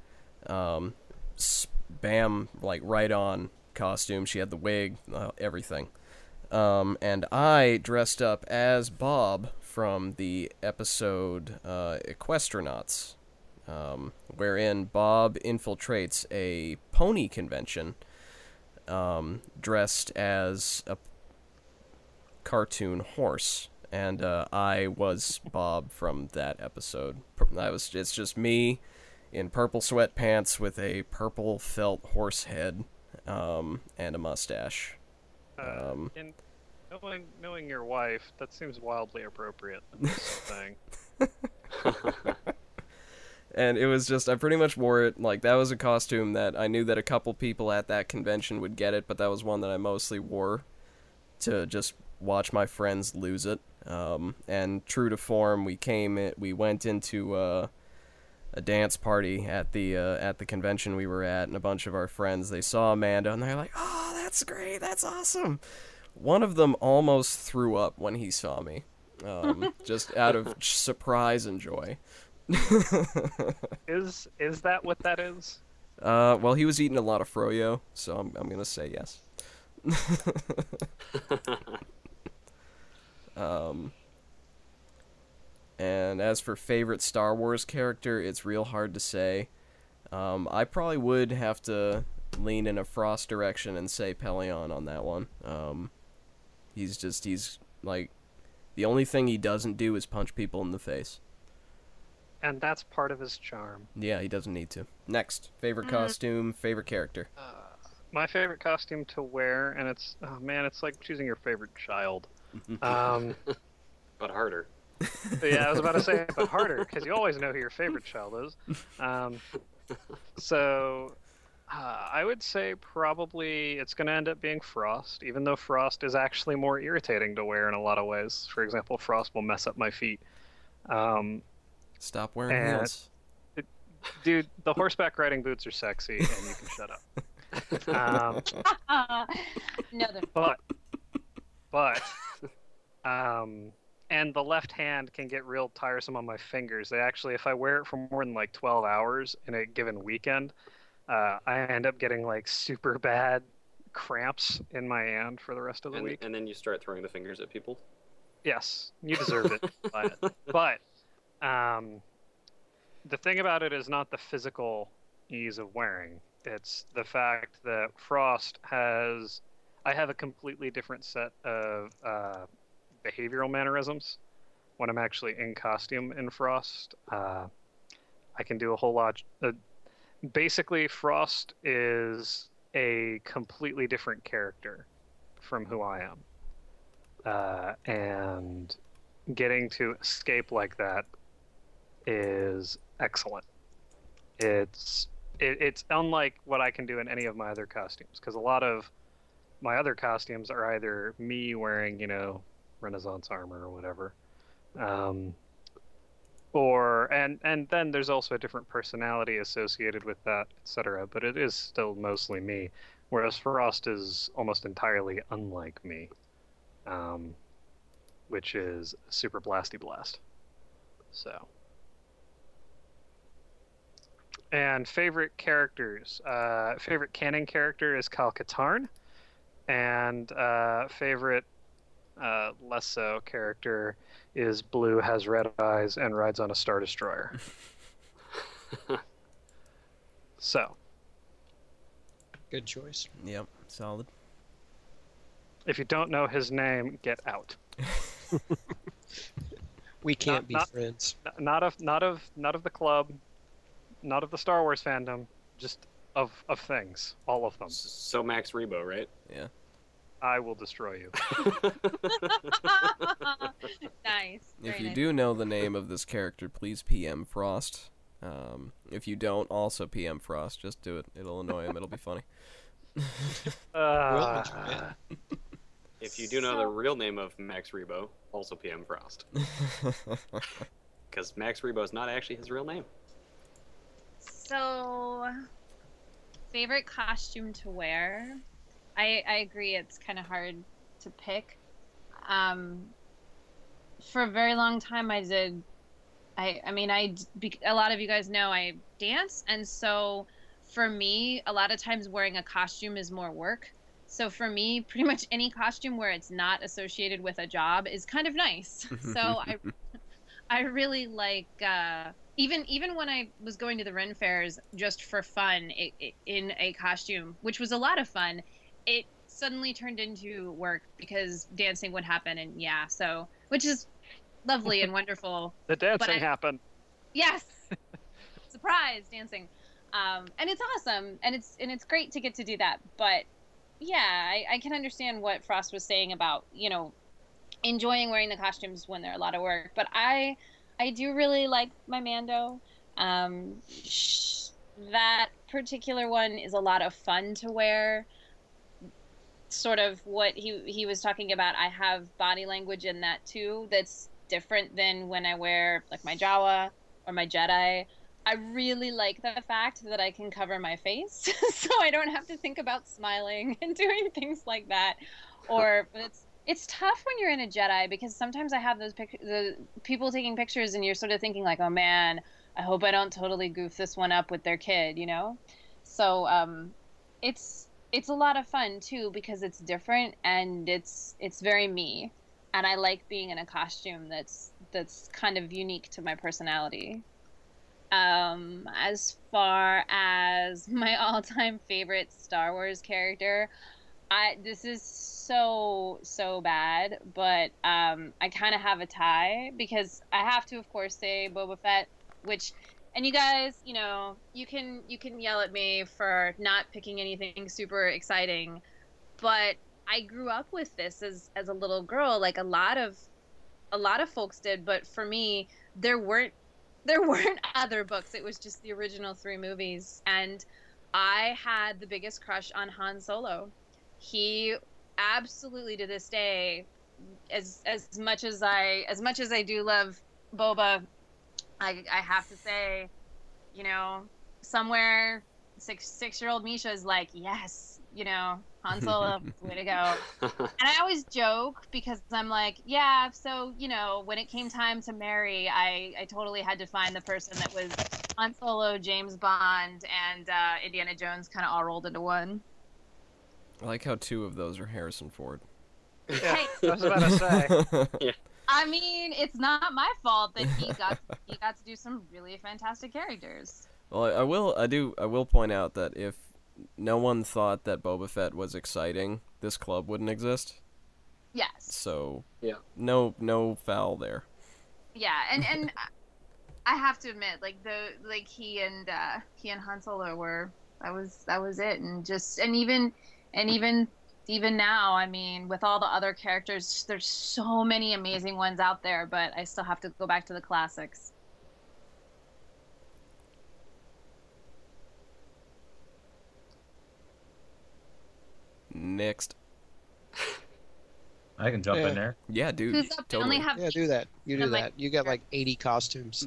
[SPEAKER 2] Bam, like right on costume. She had the wig, everything. And I dressed up as Bob from the episode Equestronauts, wherein Bob infiltrates a pony convention, dressed as a cartoon horse. And I was Bob from that episode. It's just me in purple sweatpants with a purple felt horse head, and a mustache.
[SPEAKER 6] In knowing your wife, that seems wildly appropriate. This thing.
[SPEAKER 2] And it was just, I pretty much wore it, like, that was a costume that I knew that a couple people at that convention would get it, but that was one that I mostly wore to just watch my friends lose it. And true to form, we went into a dance party at the convention we were at, and a bunch of our friends, they saw Amanda, and they're like, "Oh, that's great, that's awesome." One of them almost threw up when he saw me, just out of surprise and joy.
[SPEAKER 6] Is that what that is?
[SPEAKER 2] Well, he was eating a lot of froyo, so I'm gonna say yes. And as for favorite Star Wars character, it's real hard to say. I probably would have to lean in a Frost direction and say Pelion on that one. He's like, the only thing he doesn't do is punch people in the face.
[SPEAKER 6] And that's part of his charm.
[SPEAKER 2] Yeah, he doesn't need to. Next, favorite costume, favorite character.
[SPEAKER 6] My favorite costume to wear, and it's like choosing your favorite child.
[SPEAKER 7] But harder.
[SPEAKER 6] Yeah, I was about to say, but harder, because you always know who your favorite child is. I would say probably it's going to end up being Frost, even though Frost is actually more irritating to wear in a lot of ways. For example, Frost will mess up my feet.
[SPEAKER 2] Stop wearing heels.
[SPEAKER 6] Dude, the horseback riding boots are sexy, and you can shut up.
[SPEAKER 4] No, they're
[SPEAKER 6] But and the left hand can get real tiresome on my fingers. They actually, if I wear it for more than like 12 hours in a given weekend, I end up getting like super bad cramps in my hand for the rest of the week.
[SPEAKER 7] And then you start throwing the fingers at people?
[SPEAKER 6] Yes, you deserve it. But the thing about it is not the physical ease of wearing. It's the fact that Frost has... I have a completely different set of behavioral mannerisms when I'm actually in costume in Frost. I can do a whole lot... basically, Frost is a completely different character from who I am. And getting to escape like that is excellent. It's unlike what I can do in any of my other costumes, because a lot of my other costumes are either me wearing, Renaissance armor or whatever, and then there's also a different personality associated with that, etc. But it is still mostly me, whereas Frost is almost entirely unlike me, which is super blasty blast. So. And favorite characters. Favorite canon character is Kyle Katarn. And favorite less so character is Blue, has red eyes, and rides on a Star Destroyer. So.
[SPEAKER 3] Good choice.
[SPEAKER 2] Yep, solid.
[SPEAKER 6] If you don't know his name, get out.
[SPEAKER 3] We can't be friends.
[SPEAKER 6] Not of the club. Not of the Star Wars fandom, just of things, all of them.
[SPEAKER 7] So Max Rebo, right?
[SPEAKER 2] Yeah.
[SPEAKER 6] I will destroy you.
[SPEAKER 4] Nice.
[SPEAKER 2] If you do know the name of this character, please PM Frost. If you don't, also PM Frost. Just do it. It'll annoy him. It'll be funny.
[SPEAKER 7] If you do know the real name of Max Rebo, also PM Frost.
[SPEAKER 8] because Max Rebo is not actually his real name.
[SPEAKER 4] So, favorite costume to wear? I agree, it's kind of hard to pick. For a very long time, a lot of you guys know I dance, and so for me, a lot of times wearing a costume is more work. So for me, pretty much any costume where it's not associated with a job is kind of nice. So I really like even when I was going to the Ren fairs just for fun in a costume, which was a lot of fun, it suddenly turned into work because dancing would happen, and which is lovely and wonderful.
[SPEAKER 6] The dancing happened.
[SPEAKER 4] Yes, surprise dancing, and it's awesome, and it's great to get to do that. But yeah, I can understand what Frost was saying about enjoying wearing the costumes when they're a lot of work. But I do really like my Mando. That particular one is a lot of fun to wear. Sort of what he was talking about. I have body language in that too. That's different than when I wear like my Jawa or my Jedi. I really like the fact that I can cover my face, so I don't have to think about smiling and doing things like that. But it's tough when you're in a Jedi because sometimes I have the people taking pictures and you're sort of thinking like, oh man, I hope I don't totally goof this one up with their kid, So it's a lot of fun too because it's different and it's very me, and I like being in a costume that's kind of unique to my personality. As far as my all-time favorite Star Wars character, this is so bad, but I kind of have a tie because I have to, of course, say Boba Fett, and you guys, you can yell at me for not picking anything super exciting, but I grew up with this as a little girl, like a lot of folks did, but for me, there weren't other books. It was just the original 3 movies, and I had the biggest crush on Han Solo. He absolutely, to this day, as much as I do love Boba, I have to say, somewhere 6-year-old Misha is like, yes, Han Solo, way to go. And I always joke because I'm like, yeah, so, when it came time to marry, I totally had to find the person that was Han Solo, James Bond, and Indiana Jones kind of all rolled into one.
[SPEAKER 2] I like how 2 of those are Harrison Ford.
[SPEAKER 6] Yeah,
[SPEAKER 4] Hey.
[SPEAKER 6] I was about to say.
[SPEAKER 8] Yeah.
[SPEAKER 4] I mean, it's not my fault that he got to do some really fantastic characters.
[SPEAKER 2] Well, I will point out that if no one thought that Boba Fett was exciting, this club wouldn't exist.
[SPEAKER 4] Yes.
[SPEAKER 2] So
[SPEAKER 8] Yeah.
[SPEAKER 2] No foul there.
[SPEAKER 4] Yeah, and I have to admit, he and Han Solo were that was it, and even now, I mean, with all the other characters, there's so many amazing ones out there, but I still have to go back to the classics.
[SPEAKER 2] Next.
[SPEAKER 5] I can jump
[SPEAKER 3] Yeah.
[SPEAKER 5] in there.
[SPEAKER 2] Yeah, dude.
[SPEAKER 4] Who's up? I
[SPEAKER 2] Totally.
[SPEAKER 4] only have
[SPEAKER 3] Yeah, do that. You do
[SPEAKER 4] I'm like-
[SPEAKER 3] that. You got like 80 costumes.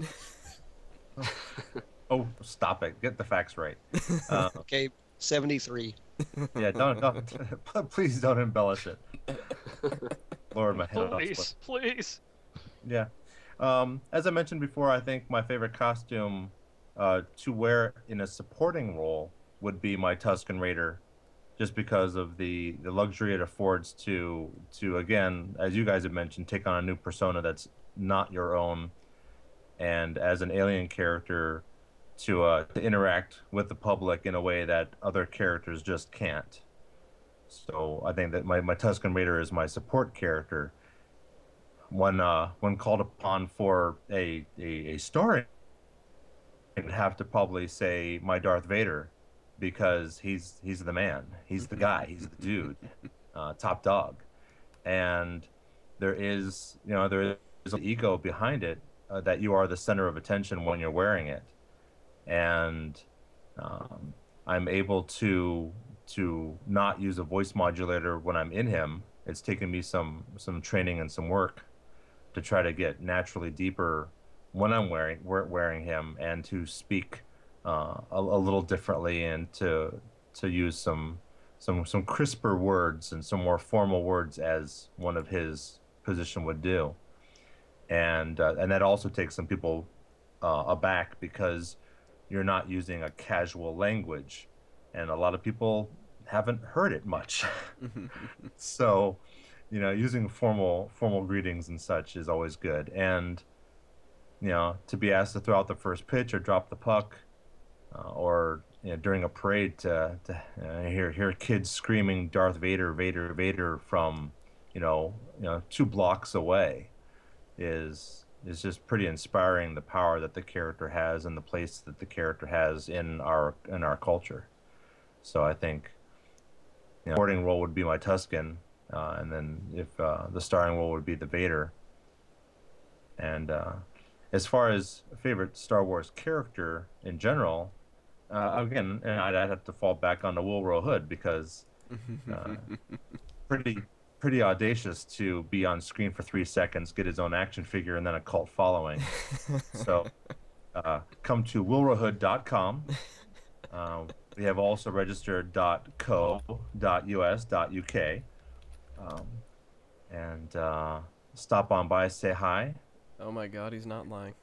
[SPEAKER 5] Oh, stop it! Get the facts right.
[SPEAKER 3] Okay, 73.
[SPEAKER 5] Yeah, don't please don't embellish it. Lord, my head will not split.
[SPEAKER 6] Please.
[SPEAKER 5] Yeah. As I mentioned before, I think my favorite costume to wear in a supporting role would be my Tusken Raider, just because of the luxury it affords to again, as you guys have mentioned, take on a new persona that's not your own, and as an alien character to interact with the public in a way that other characters just can't. So I think that my Tusken Raider is my support character. When called upon for a story, I'd have to probably say my Darth Vader, because he's the man, he's the guy, he's the dude, top dog, and there is an ego behind it, that you are the center of attention when you're wearing it, and I'm able to not use a voice modulator when I'm in him. It's taken me some training and some work to try to get naturally deeper when I'm wearing him, and to speak a little differently, and to use some crisper words and some more formal words as one of his position would do. And that also takes some people aback, because you're not using a casual language, and a lot of people haven't heard it much. So, using formal greetings and such is always good. And to be asked to throw out the first pitch or drop the puck, or during a parade to hear kids screaming Darth Vader, Vader, Vader from 2 blocks away is just pretty inspiring, the power that the character has and the place that the character has in our culture. So I think the supporting role would be my Tusken, and then if the starring role would be the Vader. And as far as favorite Star Wars character in general, again, and I'd have to fall back on the Willrow Hood, because pretty audacious to be on screen for 3 seconds, get his own action figure, and then a cult following. So come to willrowhood.com. We have also registered .co.us.uk, and stop on by, say hi.
[SPEAKER 2] Oh my God, he's not lying.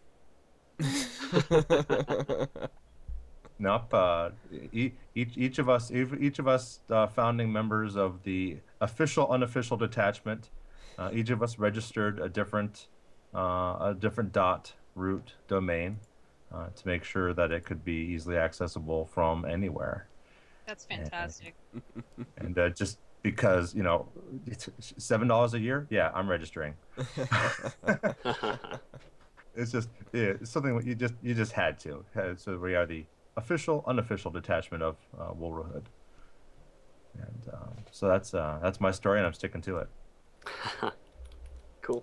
[SPEAKER 5] Nope. Each of us founding members of the official unofficial detachment, each of us registered a different .root domain to make sure that it could be easily accessible from anywhere.
[SPEAKER 9] That's fantastic.
[SPEAKER 5] And just because it's $7 a year, yeah, I'm registering. It's just it's something you just had to. So we are the official unofficial detachment of Willrow Hood. And so that's my story, and I'm sticking to it.
[SPEAKER 8] Cool.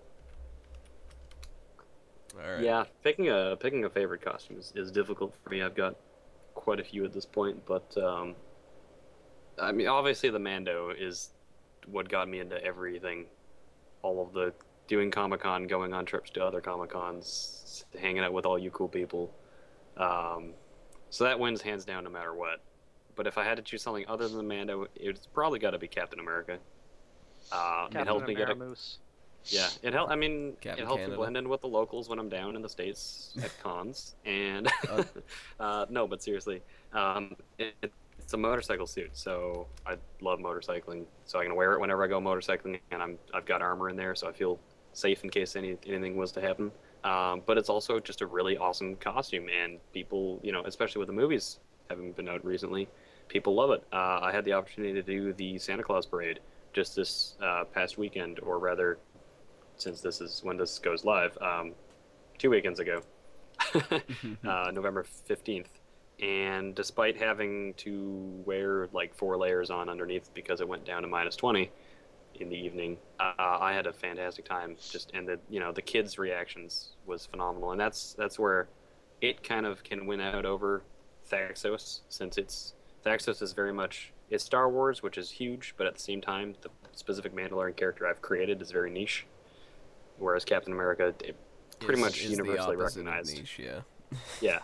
[SPEAKER 2] All right.
[SPEAKER 8] Yeah, picking a favorite costume is difficult for me. I've got quite a few at this point, but I mean, obviously the Mando is what got me into everything. All of the doing Comic-Con, going on trips to other Comic-Cons, hanging out with all you cool people. So that wins hands down no matter what. But if I had to choose something other than the Mando, it's probably got to be Captain America. It helped me get a... Yeah, it helped. I mean,
[SPEAKER 2] Captain
[SPEAKER 8] it helps
[SPEAKER 2] Canada.
[SPEAKER 8] me blend in with the locals when I'm down in the States at cons. And no, but seriously, it's a motorcycle suit, so I love motorcycling. So I can wear it whenever I go motorcycling, and I've got armor in there, so I feel safe in case anything was to happen. But it's also just a really awesome costume, and people, especially with the movies having been out recently, people love it. I had the opportunity to do the Santa Claus parade just this past weekend, or rather, since this is when this goes live, 2 weekends ago, November 15th. And despite having to wear like 4 layers on underneath because it went down to -20 in the evening, I had a fantastic time. And the kids' reactions was phenomenal, and that's where it kind of can win out over Thaxos, since Thaxos is very much, it's Star Wars, which is huge, but at the same time, the specific Mandalorian character I've created is very niche. Whereas Captain America, pretty much universally recognized.
[SPEAKER 2] Niche, yeah.
[SPEAKER 8] Yeah.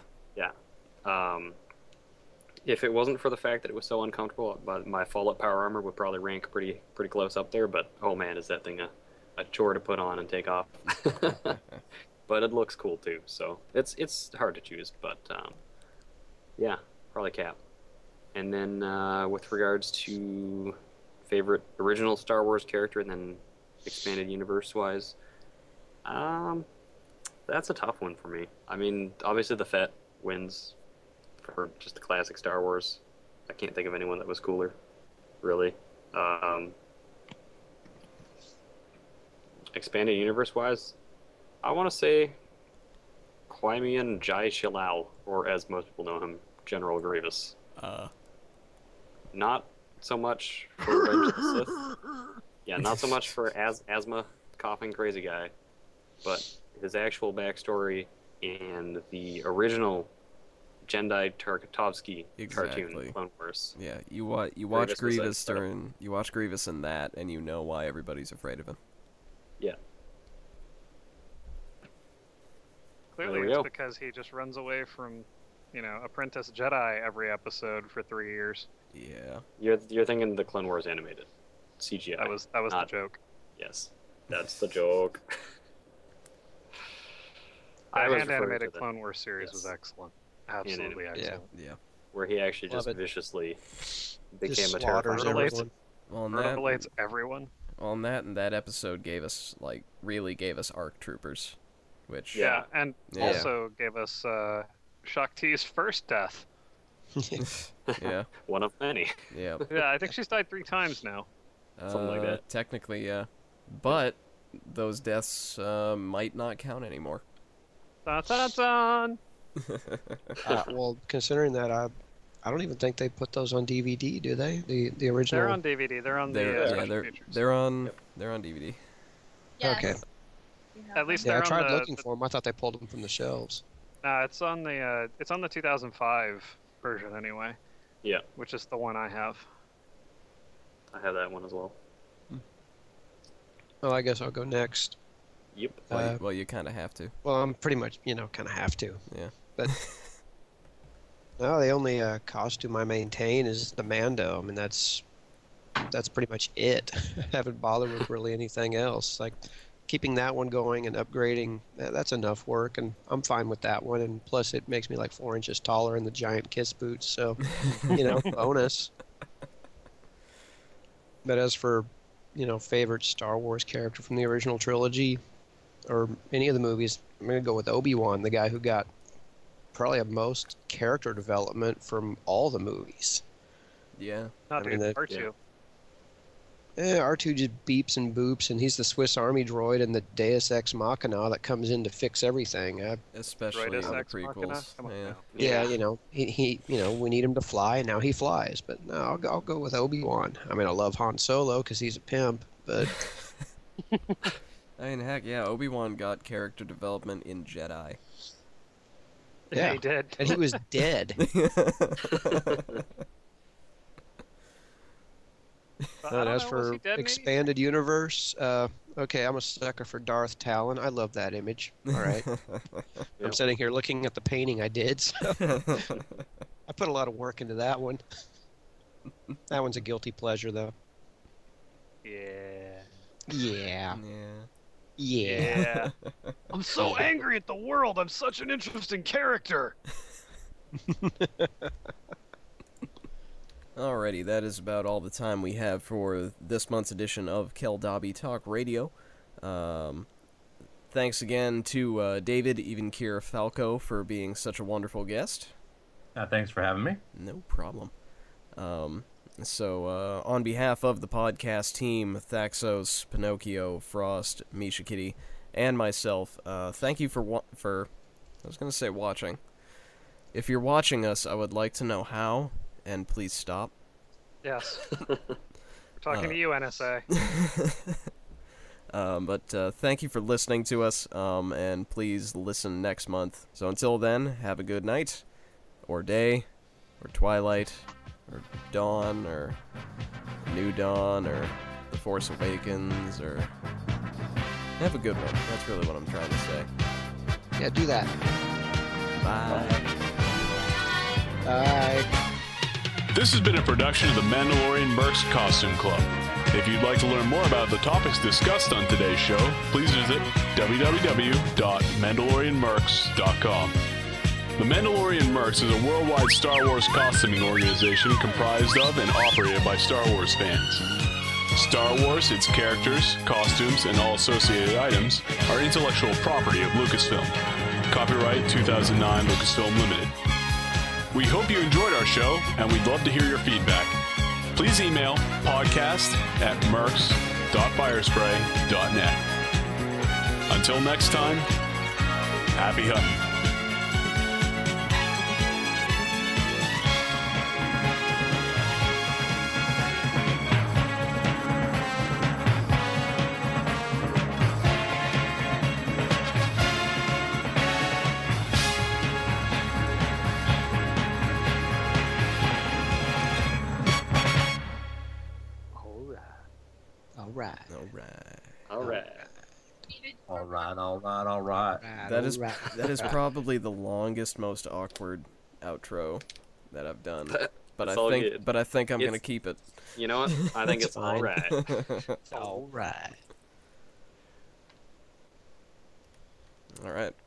[SPEAKER 8] If it wasn't for the fact that it was so uncomfortable, my Fallout Power Armor would probably rank pretty close up there. But oh man, is that thing a chore to put on and take off. But it looks cool too, so it's hard to choose. But yeah, probably Cap. And then with regards to favorite original Star Wars character, and then expanded universe wise, that's a tough one for me. I mean, obviously the Fett wins for just the classic Star Wars. I can't think of anyone that was cooler, really. Expanded universe wise, I want to say Qui-Gon Jai Shilal, or as most people know him, General Grievous. Not so much for Revenge of the Sith. Yeah, not so much for asthma coughing crazy guy, but his actual backstory and the original Jedi Tartakovsky cartoon, Clone Wars.
[SPEAKER 2] Yeah, you watch Grievous in that, and you know why everybody's afraid of him.
[SPEAKER 8] Yeah.
[SPEAKER 6] clearly
[SPEAKER 8] There we
[SPEAKER 6] it's
[SPEAKER 8] go.
[SPEAKER 6] because he just runs away from, Apprentice Jedi every episode for 3 years.
[SPEAKER 2] Yeah.
[SPEAKER 8] You're thinking the Clone Wars animated CGI.
[SPEAKER 6] That was the
[SPEAKER 8] not-
[SPEAKER 6] joke.
[SPEAKER 8] Yes, that's the joke.
[SPEAKER 6] The
[SPEAKER 8] I was
[SPEAKER 6] hand
[SPEAKER 8] referring
[SPEAKER 6] animated
[SPEAKER 8] to the-
[SPEAKER 6] Clone Wars series was
[SPEAKER 8] yes.
[SPEAKER 6] excellent. Absolutely
[SPEAKER 8] animated.
[SPEAKER 6] excellent.
[SPEAKER 2] Yeah.
[SPEAKER 8] Where he actually
[SPEAKER 3] Love
[SPEAKER 8] just
[SPEAKER 3] it.
[SPEAKER 8] viciously became
[SPEAKER 3] Just
[SPEAKER 8] a
[SPEAKER 3] slaughters
[SPEAKER 8] terrifying
[SPEAKER 6] Relates-
[SPEAKER 3] everyone.
[SPEAKER 2] Well, and
[SPEAKER 6] Relates everyone.
[SPEAKER 2] that episode gave us really gave us ARC troopers, which
[SPEAKER 8] Yeah.
[SPEAKER 6] And
[SPEAKER 2] Yeah.
[SPEAKER 6] also gave us Shakti's first death.
[SPEAKER 2] yeah,
[SPEAKER 8] one of many.
[SPEAKER 2] yeah.
[SPEAKER 6] Yeah, I think she's died 3 times now.
[SPEAKER 8] Something like that.
[SPEAKER 2] Technically, yeah, but those deaths might not count anymore.
[SPEAKER 6] Dun, dun, dun.
[SPEAKER 3] Well, considering that, I don't even think they put those on DVD, do they? The original.
[SPEAKER 6] They're on DVD. They're on the special features.
[SPEAKER 2] they're on DVD.
[SPEAKER 4] Yes.
[SPEAKER 3] Okay.
[SPEAKER 4] We have
[SPEAKER 6] At least
[SPEAKER 3] Yeah, I
[SPEAKER 6] they're
[SPEAKER 3] tried
[SPEAKER 6] on the.
[SPEAKER 3] looking for them. I thought they pulled them from the shelves.
[SPEAKER 6] Nah, it's on the 2005 version anyway.
[SPEAKER 8] Yeah.
[SPEAKER 6] Which is the one I have.
[SPEAKER 8] I have that one as well.
[SPEAKER 3] Well, I guess I'll go next.
[SPEAKER 8] Yep.
[SPEAKER 2] Well, you kind of have to.
[SPEAKER 3] Well, I'm pretty much, kind of have to.
[SPEAKER 2] Yeah.
[SPEAKER 3] But no, the only costume I maintain is the Mando. I mean, that's pretty much it. I haven't bothered with really anything else. Like keeping that one going and upgrading, that's enough work, and I'm fine with that one. And plus, it makes me like 4 inches taller in the giant kiss boots, so bonus. But as for favorite Star Wars character from the original trilogy or any of the movies, I'm going to go with Obi-Wan, the guy who got probably the most character development from all the movies.
[SPEAKER 2] Yeah.
[SPEAKER 6] Not
[SPEAKER 3] I mean,
[SPEAKER 6] to
[SPEAKER 3] that-
[SPEAKER 6] R2.
[SPEAKER 3] R2 just beeps and boops, and he's the Swiss Army droid and the Deus Ex Machina that comes in to fix everything.
[SPEAKER 2] Especially
[SPEAKER 6] Deus
[SPEAKER 2] in the
[SPEAKER 6] Ex Machina?
[SPEAKER 2] prequels.
[SPEAKER 6] Come on
[SPEAKER 2] Yeah.
[SPEAKER 6] now.
[SPEAKER 3] Yeah, he we need him to fly, and now he flies. But no, I'll go with Obi-Wan. I mean, I love Han Solo because he's a pimp, but
[SPEAKER 2] I mean, heck, yeah. Obi-Wan got character development in Jedi.
[SPEAKER 3] Yeah.
[SPEAKER 6] He did.
[SPEAKER 3] and he was dead.
[SPEAKER 6] But I
[SPEAKER 3] And
[SPEAKER 6] don't
[SPEAKER 3] as
[SPEAKER 6] know, was
[SPEAKER 3] for
[SPEAKER 6] he dead in
[SPEAKER 3] expanded universe, okay, I'm a sucker for Darth Talon. I love that image. All right, I'm sitting here looking at the painting I did. So I put a lot of work into that one. That one's a guilty pleasure, though.
[SPEAKER 6] 80s?
[SPEAKER 3] Yeah.
[SPEAKER 2] Yeah.
[SPEAKER 3] Yeah.
[SPEAKER 6] I'm so angry at the world. I'm such an interesting character.
[SPEAKER 2] Alrighty, that is about all the time we have for this month's edition of Kel Dobby Talk Radio. Thanks again to David Evankir Falco for being such a wonderful guest.
[SPEAKER 5] Thanks for having me.
[SPEAKER 2] No problem. So, on behalf of the podcast team, Thaxos, Pinocchio, Frost, Misha Kitty, and myself, thank you for I was going to say watching. If you're watching us, I would like to know how, and please stop.
[SPEAKER 6] Yes. We're talking to you, NSA.
[SPEAKER 2] But thank you for listening to us, and please listen next month. So until then, have a good night, or day, or twilight, or dawn, or new dawn, or The Force Awakens, or have a good one. That's really what I'm trying to say.
[SPEAKER 3] Yeah, do that.
[SPEAKER 2] Bye.
[SPEAKER 3] Bye.
[SPEAKER 1] This has been a production of the Mandalorian Mercs Costume Club. If you'd like to learn more about the topics discussed on today's show, please visit www.mandalorianmercs.com. The Mandalorian Mercs is a worldwide Star Wars costuming organization comprised of and operated by Star Wars fans. Star Wars, its characters, costumes, and all associated items are intellectual property of Lucasfilm. Copyright 2009 Lucasfilm Limited. We hope you enjoyed our show, and we'd love to hear your feedback. Please email podcast@mercs.firespray.net. Until next time, happy hunting.
[SPEAKER 3] All right.
[SPEAKER 2] All right.
[SPEAKER 8] All right.
[SPEAKER 4] David,
[SPEAKER 5] All right.
[SPEAKER 2] That is probably the longest, most awkward outro that I've done. But
[SPEAKER 8] It's all good.
[SPEAKER 2] I think I'm gonna
[SPEAKER 8] It's-
[SPEAKER 2] keep it.
[SPEAKER 8] You know what? I think it's all
[SPEAKER 3] fine.
[SPEAKER 8] right.
[SPEAKER 3] All right.
[SPEAKER 2] All right.